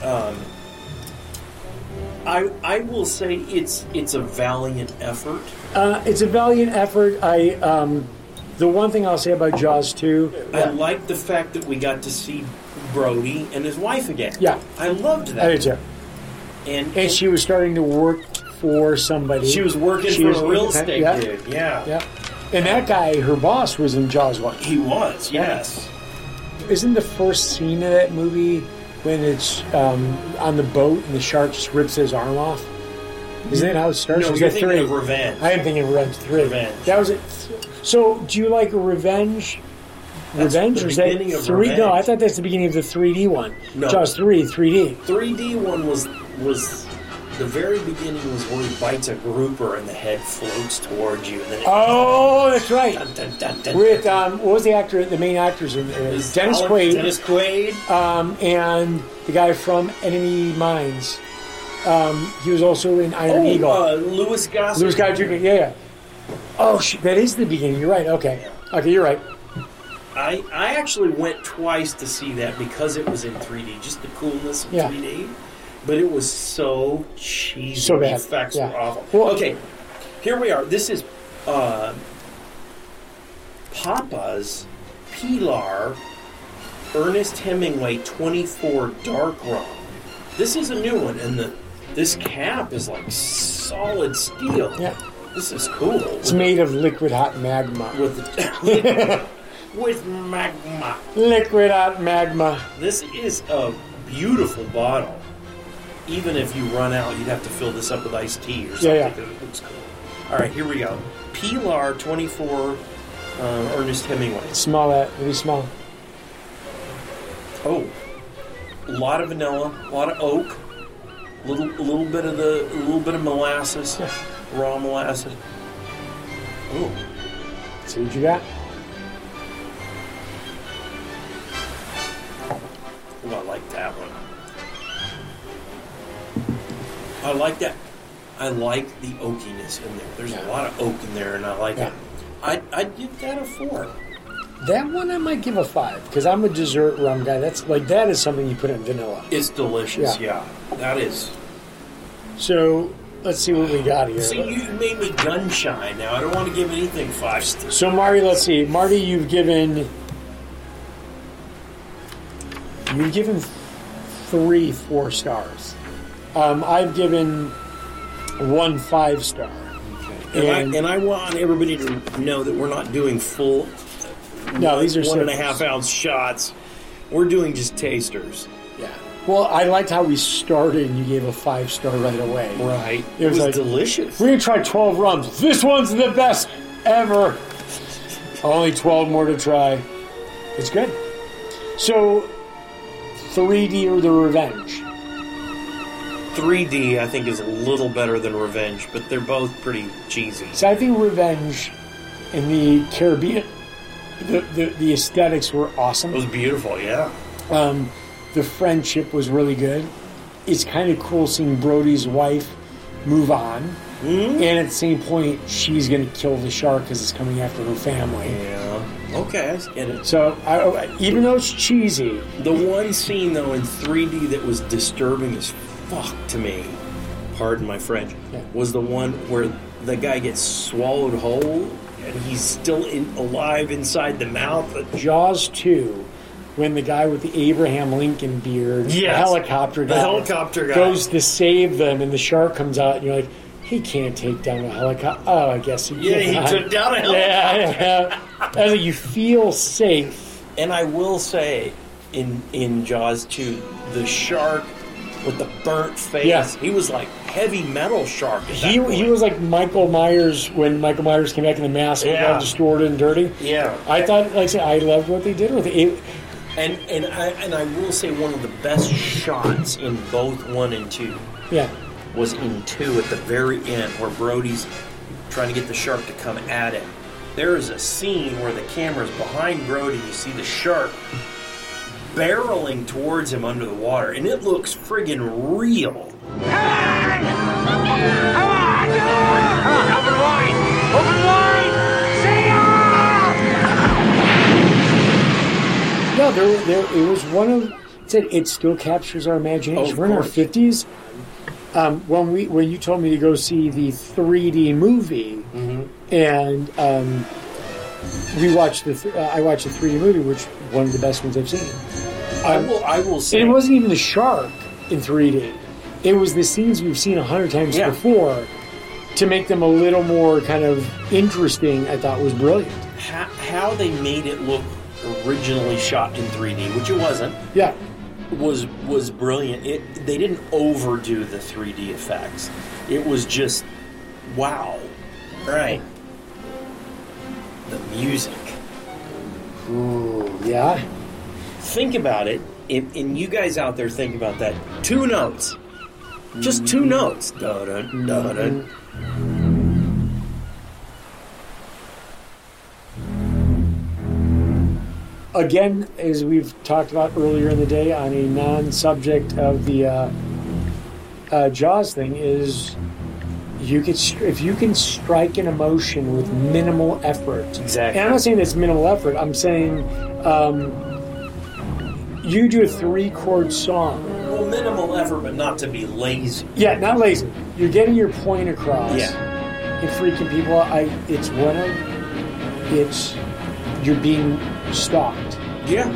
I will say it's a valiant effort. It's a valiant effort. The one thing I'll say about Jaws 2... I like the fact that we got to see Brody and his wife again. Yeah. I loved that. I did too. And she was starting to work for somebody. She was working for a real estate dude. Yeah. And that guy, her boss, was in Jaws 1. He was, yes. Isn't the first scene of that movie when it's on the boat and the shark just rips his arm off? Isn't that how it starts? No, you're thinking of Revenge. I am thinking of Revenge 3. Revenge. That was it. So, do you like Revenge? Revenge? The or is that beginning of 3? Revenge. No, I thought that's the beginning of the 3D one. No. Jaws 3, 3D. 3D one was the very beginning was where he bites a grouper and the head floats towards you. And then that's right. Dun, dun, dun, dun, With what was the actor? The main actors in Dennis Quaid. Dennis Quaid. And the guy from Enemy Mines. He was also in Iron Eagle. Louis Gossett. Louis Gossett. Yeah. Oh, that is the beginning. You're right. Okay. Okay, you're right. I actually went twice to see that because it was in 3D, just the coolness of 3D. But it was so cheesy. So bad. The effects were awful. Well, okay, here we are. This is Papa's Pilar Ernest Hemingway 24 Dark Rum. This is a new one, and this cap is like solid steel. Yeah. This is cool. It's made of liquid hot magma. With magma. Liquid hot magma. This is a beautiful bottle. Even if you run out, you'd have to fill this up with iced tea or something. It looks cool. All right, here we go. Pilar 24 Ernest Hemingway. Smell that. Really small. Oh, a lot of vanilla, a lot of oak, a little bit of molasses, raw molasses. Oh, see what you got. Oh, I like that one. I like that. I like the oakiness in there. There's a lot of oak in there, and I like it. I'd give that a 4. That one I might give a 5 because I'm a dessert rum guy. That is something you put in vanilla. It's delicious. Yeah, that is. So let's see what we got here. See, you made me gun shy now. I don't want to give anything 5 stars. So Marty, let's see. Marty, you've given You've given 3 4 stars. I've given 1 5 star. And I want everybody to know that we're not doing full. No, these are 1.5 ounce shots. We're doing just tasters. Yeah. Well, I liked how we started and you gave a 5 star right away. Right. It was like, delicious. We're going to try 12 rums. This one's the best ever. Only 12 more to try. It's good. So, 3D or The Revenge? 3D, I think, is a little better than Revenge, but they're both pretty cheesy. So I think Revenge in the Caribbean, the aesthetics were awesome. It was beautiful, yeah. The friendship was really good. It's kind of cool seeing Brody's wife move on. Mm-hmm. And at the same point, she's going to kill the shark because it's coming after her family. Yeah. Okay, I get it. So, even though it's cheesy... The one scene, though, in 3D that was disturbing as fuck to me, pardon my French, was the one where the guy gets swallowed whole and he's still alive inside the mouth. Jaws 2, when the guy with the Abraham Lincoln beard, the helicopter guy, goes to save them and the shark comes out and you're like, he can't take down a helicopter. Oh, I guess he can. Yeah, he took down a helicopter. Yeah. You feel safe. And I will say, in Jaws 2, the shark with the burnt face, he was like heavy metal shark at that point. He was like Michael Myers when Michael Myers came back in the mask and got distorted and dirty. Yeah. I thought, like I said, I loved what they did with it. And I will say one of the best shots in both 1 and 2 was in 2 at the very end where Brody's trying to get the shark to come at him. There is a scene where the camera's behind Brody. You see the shark barreling towards him under the water, and it looks friggin' real. Come on! Open wide! Open wide! See ya! No, it was one of... It still captures our imagination. We're in our 50s. When you told me to go see the 3D movie, and I watched the 3D movie, which one of the best ones I've seen. I will say, and it wasn't even the shark in 3D. It was the scenes we've seen 100 times before to make them a little more kind of interesting. I thought was brilliant. How they made it look originally shot in 3D, which it wasn't. Yeah. Was brilliant. They didn't overdo the 3D effects. It was just wow. Right. The music. Ooh, yeah. Think about it, and you guys out there think about that. 2 notes. Just 2 notes. Dun-dun, dun-dun. Again, as we've talked about earlier in the day on a non-subject of the Jaws thing, is if you can strike an emotion with minimal effort. Exactly. And I'm not saying it's minimal effort. I'm saying you do a 3-chord song. Well, minimal effort, but not to be lazy. Yeah, not lazy. You're getting your point across. Yeah. And freaking people, you're being stalked. Yeah.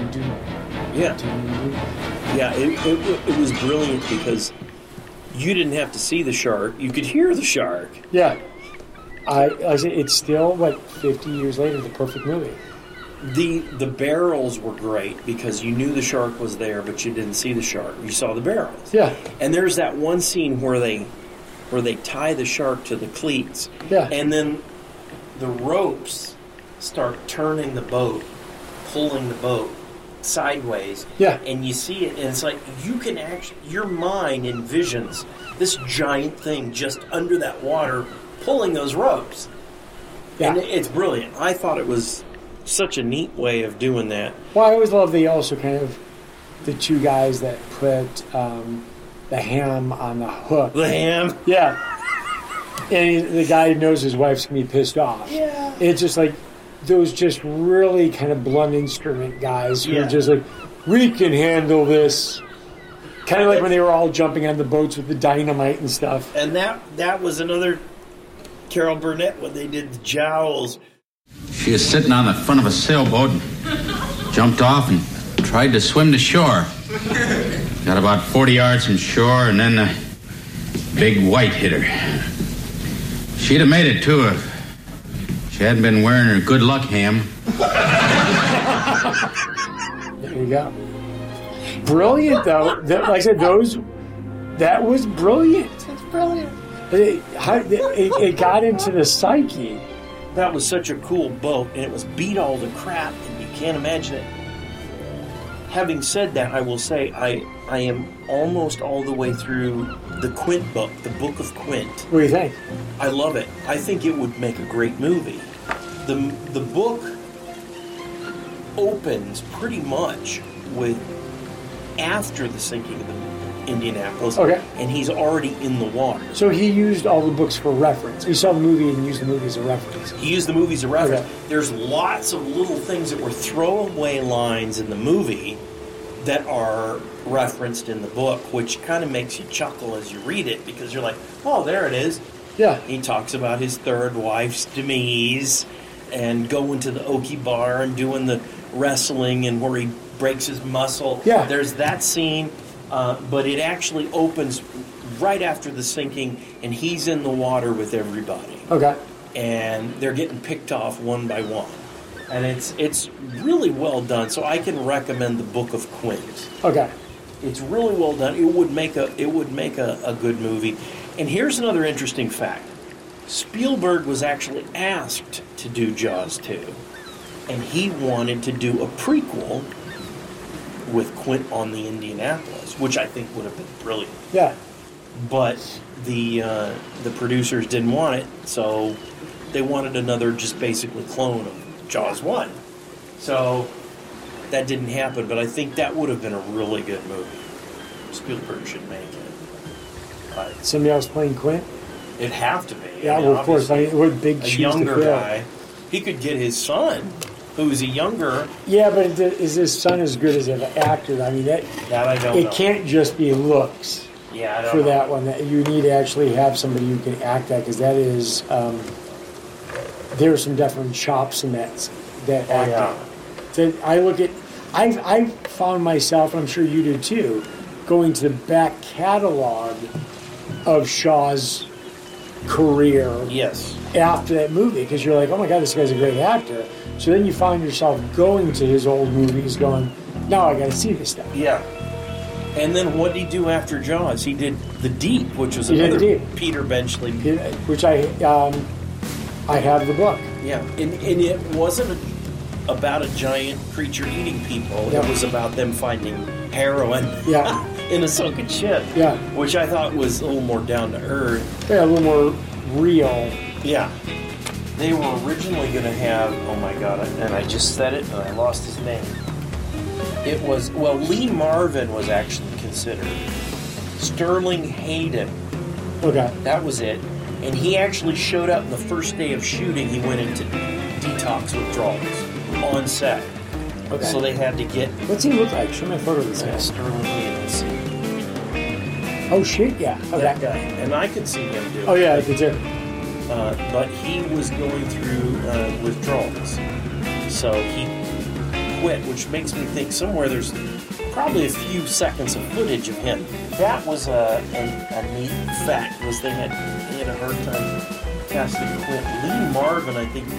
Yeah, it was brilliant because you didn't have to see the shark. You could hear the shark. Yeah. I say it's still, 50 years later, the perfect movie. The barrels were great because you knew the shark was there, but you didn't see the shark. You saw the barrels. Yeah. And there's that one scene where they tie the shark to the cleats. Yeah. And then the ropes start turning the boat, pulling the boat sideways. Yeah. And you see it, and it's like you can your mind envisions this giant thing just under that water pulling those ropes. Yeah. And it's brilliant. I thought it was such a neat way of doing that. Well, I always love the 2 guys that put the ham on the hook. The ham? Yeah. And the guy knows his wife's going to be pissed off. Yeah. It's just like those just really kind of blunt instrument guys who are just like, we can handle this. Kind of like when they were all jumping on the boats with the dynamite and stuff. And that was another Carol Burnett when they did the jowls. She was sitting on the front of a sailboat and jumped off and tried to swim to shore. Got about 40 yards from shore, and then a big white hit her. She'd have made it, too, if she hadn't been wearing her good luck ham. There you go. Brilliant, though. Like I said, that was brilliant. It's brilliant. It got into the psyche. That was such a cool boat, and it was beat all to crap, and you can't imagine it. Having said that, I will say I am almost all the way through the Quint book, the Book of Quint. What do you think? I love it. I think it would make a great movie. The book opens pretty much with after the sinking of the Indianapolis, okay, and he's already in the water. So he used all the books for reference. He saw the movie and used the movie as a reference. He used the movie as a reference. Okay. There's lots of little things that were throwaway lines in the movie that are referenced in the book, which kind of makes you chuckle as you read it, because you're like, oh, there it is. Yeah. He talks about his third wife's demise and going to the Oki bar and doing the wrestling and where he breaks his muscle. Yeah. There's that scene, but it actually opens right after the sinking, and he's in the water with everybody. Okay. And they're getting picked off one by one. And it's really well done, so I can recommend the Book of Quint. Okay. It's really well done. It would make a good movie. And here's another interesting fact. Spielberg was actually asked to do Jaws 2, and he wanted to do a prequel with Quint on the Indianapolis, which I think would have been brilliant. Yeah. But the producers didn't want it, so they wanted another just basically clone of Jaws 1. So that didn't happen, but I think that would have been a really good movie. Spielberg should make it. But somebody else playing Quint? It'd have to be. Yeah, well, of course. What big a shoes younger to fill. guy. He could get his son, who's a younger. Yeah, but is his son as good as an actor? I mean, that I don't know. It can't just be looks. Yeah, I don't for know. that one. That you need to actually have somebody who can act that, because that is there are some definite chops in that acting. Yeah. So I look at, I found myself, and I'm sure you did too, going to the back catalog of Shaw's career. Yes. After that movie, because you're like, oh my God, this guy's a great actor. So then you find yourself going to his old movies, going, now I got to see this stuff. Yeah. And then what did he do after Jaws? He did The Deep, which was He did another The Deep. Peter Benchley. Which I have the book. Yeah, and it wasn't about a giant creature eating people. Yeah. It was about them finding heroin in a sunken ship. Yeah. Which I thought was a little more down to earth. Yeah, a little more real. Yeah. They were originally going to have, oh my God, and I just said it and I lost his name. It was, well, Lee Marvin was actually considered. Sterling Hayden. Okay. That was it. And he actually showed up the first day of shooting. He went into detox withdrawals on set. Okay. So they had to get... What's he look like? Show me a photo of this guy. Sterling Hayden. Let's see. Oh, shit, yeah. Okay. That guy. And I could see him do it. Oh, yeah, I could too. But he was going through withdrawals. So he quit, which makes me think somewhere there's probably a few seconds of footage of him. That was a neat fact, was they had a hard time casting Quint. Lee Marvin, I think,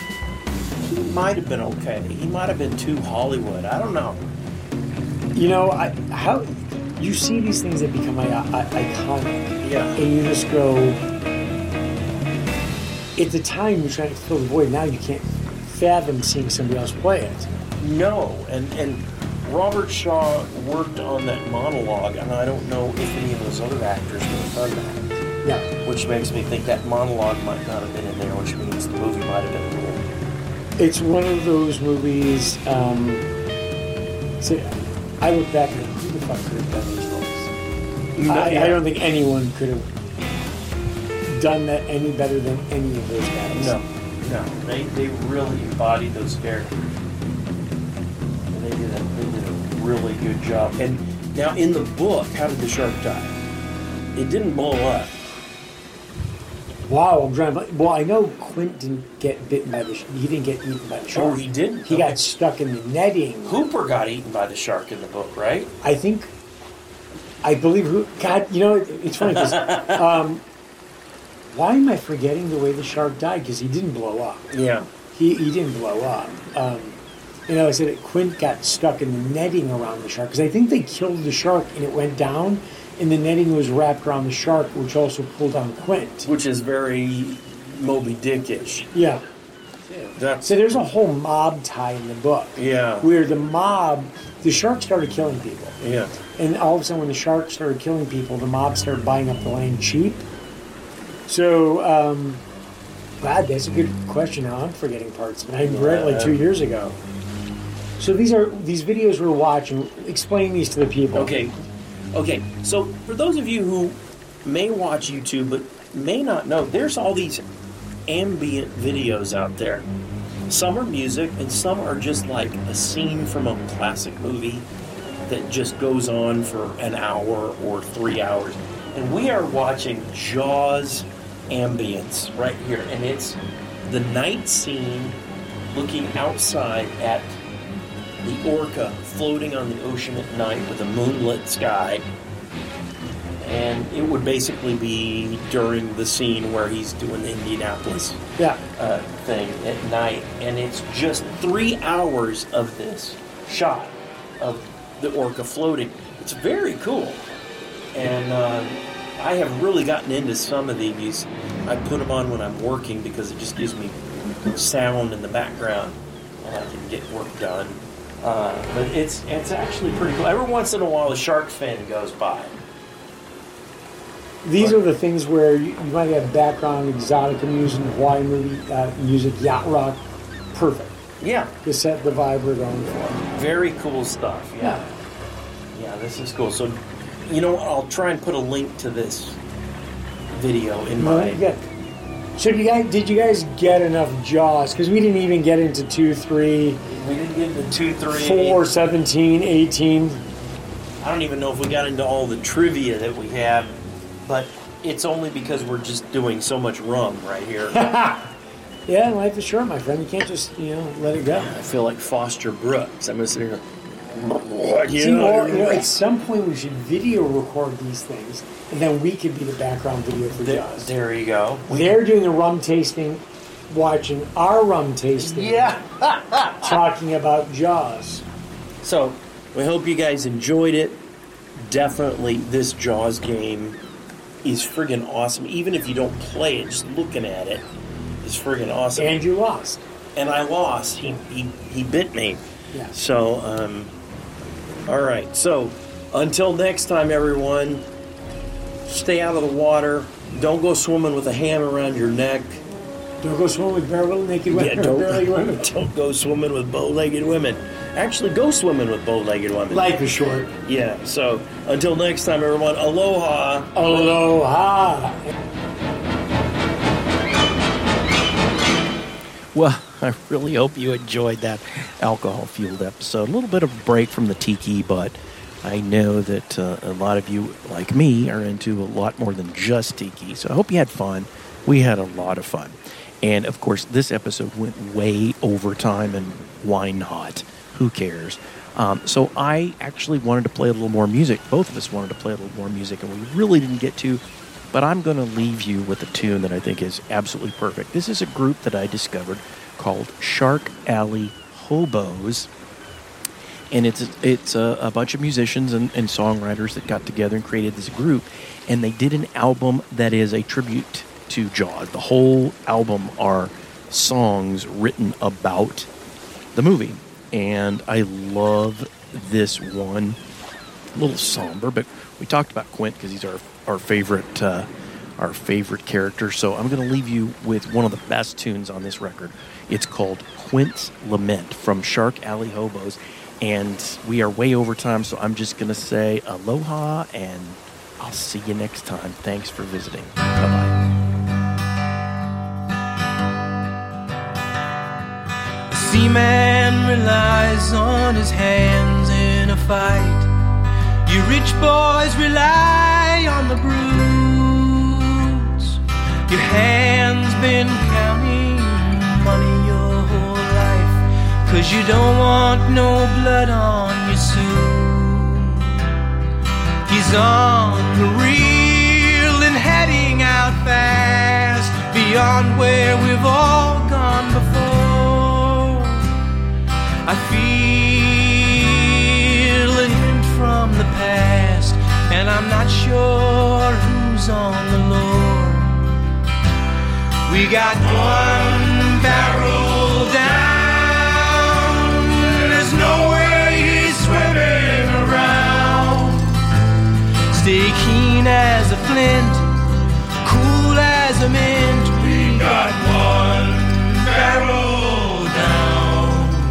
he might have been okay. He might have been too Hollywood. I don't know. You know, how you see these things that become iconic. Yeah. And you just go, at the time you're trying to fill the void, now you can't fathom seeing somebody else play it. No, and Robert Shaw worked on that monologue, and I don't know if any of those other actors would have done that. Yeah. Which makes me think that monologue might not have been in there, which means the movie might have been a little... It's one of those movies, so I look back and who the fuck could have done these roles? I don't think anyone could have done that any better than any of those guys. No. They really embodied those characters. And they did a really good job. And now in the book, how did the shark die? It didn't blow up. Wow, I'm trying. Well, I know Quint didn't get bitten by the. He didn't get eaten by the shark. Oh, he didn't? He got stuck in the netting. Hooper got eaten by the shark in the book, right? I believe. God, you know, it's funny because. Why am I forgetting the way the shark died? Because he didn't blow up. Yeah. He didn't blow up. You know, I said that Quint got stuck in the netting around the shark because I think they killed the shark and it went down, and the netting was wrapped around the shark, which also pulled on Quint. Which is very Moby Dick-ish. Yeah. That's, so there's a whole mob tie in the book. Yeah. Where the shark started killing people. Yeah. And all of a sudden when the shark started killing people, the mob started buying up the land cheap. So, God, that's a good question. Now I'm forgetting parts of it. I read it like 2 years ago. So these videos we're watching. Explain these to the people. Okay. So for those of you who may watch YouTube but may not know, there's all these ambient videos out there. Some are music and some are just like a scene from a classic movie that just goes on for an hour or 3 hours. And we are watching Jaws ambience right here, and it's the night scene looking outside at the orca floating on the ocean at night with a moonlit sky. And it would basically be during the scene where he's doing the Indianapolis thing at night, and it's just 3 hours of this shot of the orca floating. It's very cool, and I have really gotten into some of these. I put them on when I'm working because it just gives me sound in the background and I can get work done. But it's actually pretty cool. Every once in a while, a shark fin goes by. These are the things where you might have background exotic music, Hawaii movie music, yacht rock. Perfect. Yeah. To set the vibe we're going for. Very cool stuff. Yeah, this is cool. So, you know, I'll try and put a link to this video in my... So did you guys get enough Jaws? Because we didn't even get into 2, 3... We didn't get into 2, 3... 4, 17, 18... I don't even know if we got into all the trivia that we have, but it's only because we're just doing so much rum right here. Yeah, life is short, my friend. You can't just, let it go. I feel like Foster Brooks. I'm going to sit here... At some point we should video record these things, and then we could be the background video for Jaws. There you go. They're doing a rum tasting, watching our rum tasting. Yeah. Talking about Jaws. So, we hope you guys enjoyed it. Definitely, this Jaws game is friggin' awesome. Even if you don't play it, just looking at it is friggin' awesome. And you lost. And I lost. He bit me. Yeah. So, all right. So, until next time, everyone, stay out of the water. Don't go swimming with a ham around your neck. Don't go swimming with barrel naked women. Yeah, don't go swimming with bow-legged women. Actually, go swimming with bow-legged women. Life is short. Yeah. So, until next time, everyone, aloha. Aloha. Well, I really hope you enjoyed that alcohol-fueled episode. A little bit of a break from the tiki, but I know that a lot of you, like me, are into a lot more than just tiki. So I hope you had fun. We had a lot of fun. And, of course, this episode went way over time and wine hot. Who cares? So I actually wanted to play a little more music. Both of us wanted to play a little more music, and we really didn't get to. But I'm going to leave you with a tune that I think is absolutely perfect. This is a group that I discovered called Shark Alley Hobos. And it's a bunch of musicians and songwriters that got together and created this group. And they did an album that is a tribute to Jaws. The whole album are songs written about the movie. And I love this one. A little somber, but we talked about Quint because he's our favorite character. So I'm going to leave you with one of the best tunes on this record. It's called Quint's Lament from Shark Alley Hobos. And we are way over time, so I'm just going to say aloha, and I'll see you next time. Thanks for visiting. Bye-bye. A seaman relies on his hands in a fight. You rich boys rely on the brutes. Your hand's been counting money your whole life, 'cause you don't want no blood on your suit. He's on the reel and heading out fast, beyond where we've all gone before. I feel a hint from the past, and I'm not sure who's on the lure. We got one barrel down, there's no way he's swimming around. Stay keen as a flint, cool as a mint. We got one barrel down.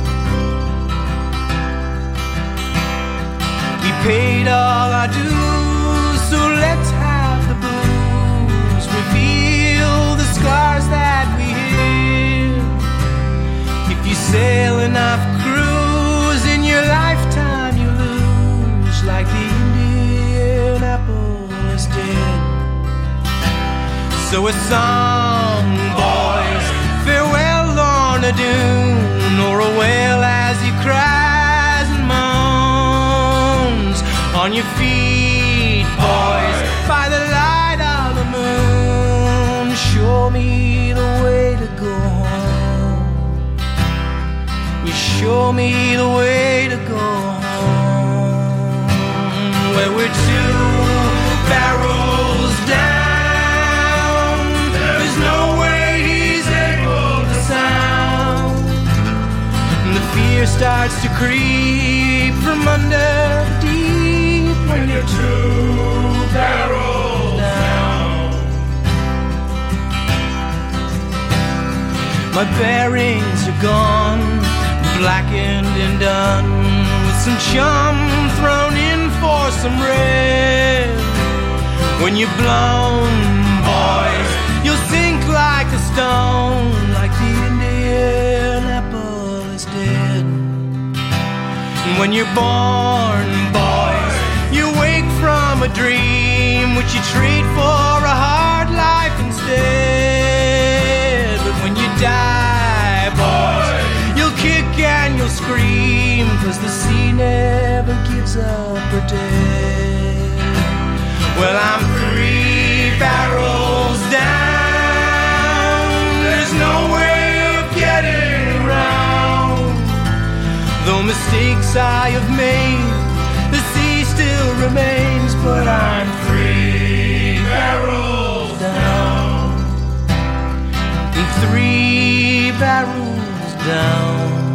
We paid all our dues, so let's have the booze. Reveal the scars that we hid. If you sail enough cruise in your lifetime, you lose like the Indianapolis did. So a song, boys, farewell Lorna Doone, or a wail as he cries and moans. On your feet, boys, by the light of the moon, show me the way to go home. You show me the way to go home, where we're two barrels down. There's no way he's able to sound. And the fear starts to creep from under the deep when you're two barrels down. My bearings are gone, blackened and done, with some chum thrown in for some red. When you're blown, boys, you'll sink like a stone, like the Indianapolis did. And when you're born, boys, you wake from a dream, which you trade for a hard life instead. But when you die, boys, you'll kick and you'll scream, 'cause the sea never gives up or dead. Well, I'm 3 barrels down, there's no way of getting around. Though mistakes I have made, the sea still remains, but I'm 3 barrels down, and 3 barrels down.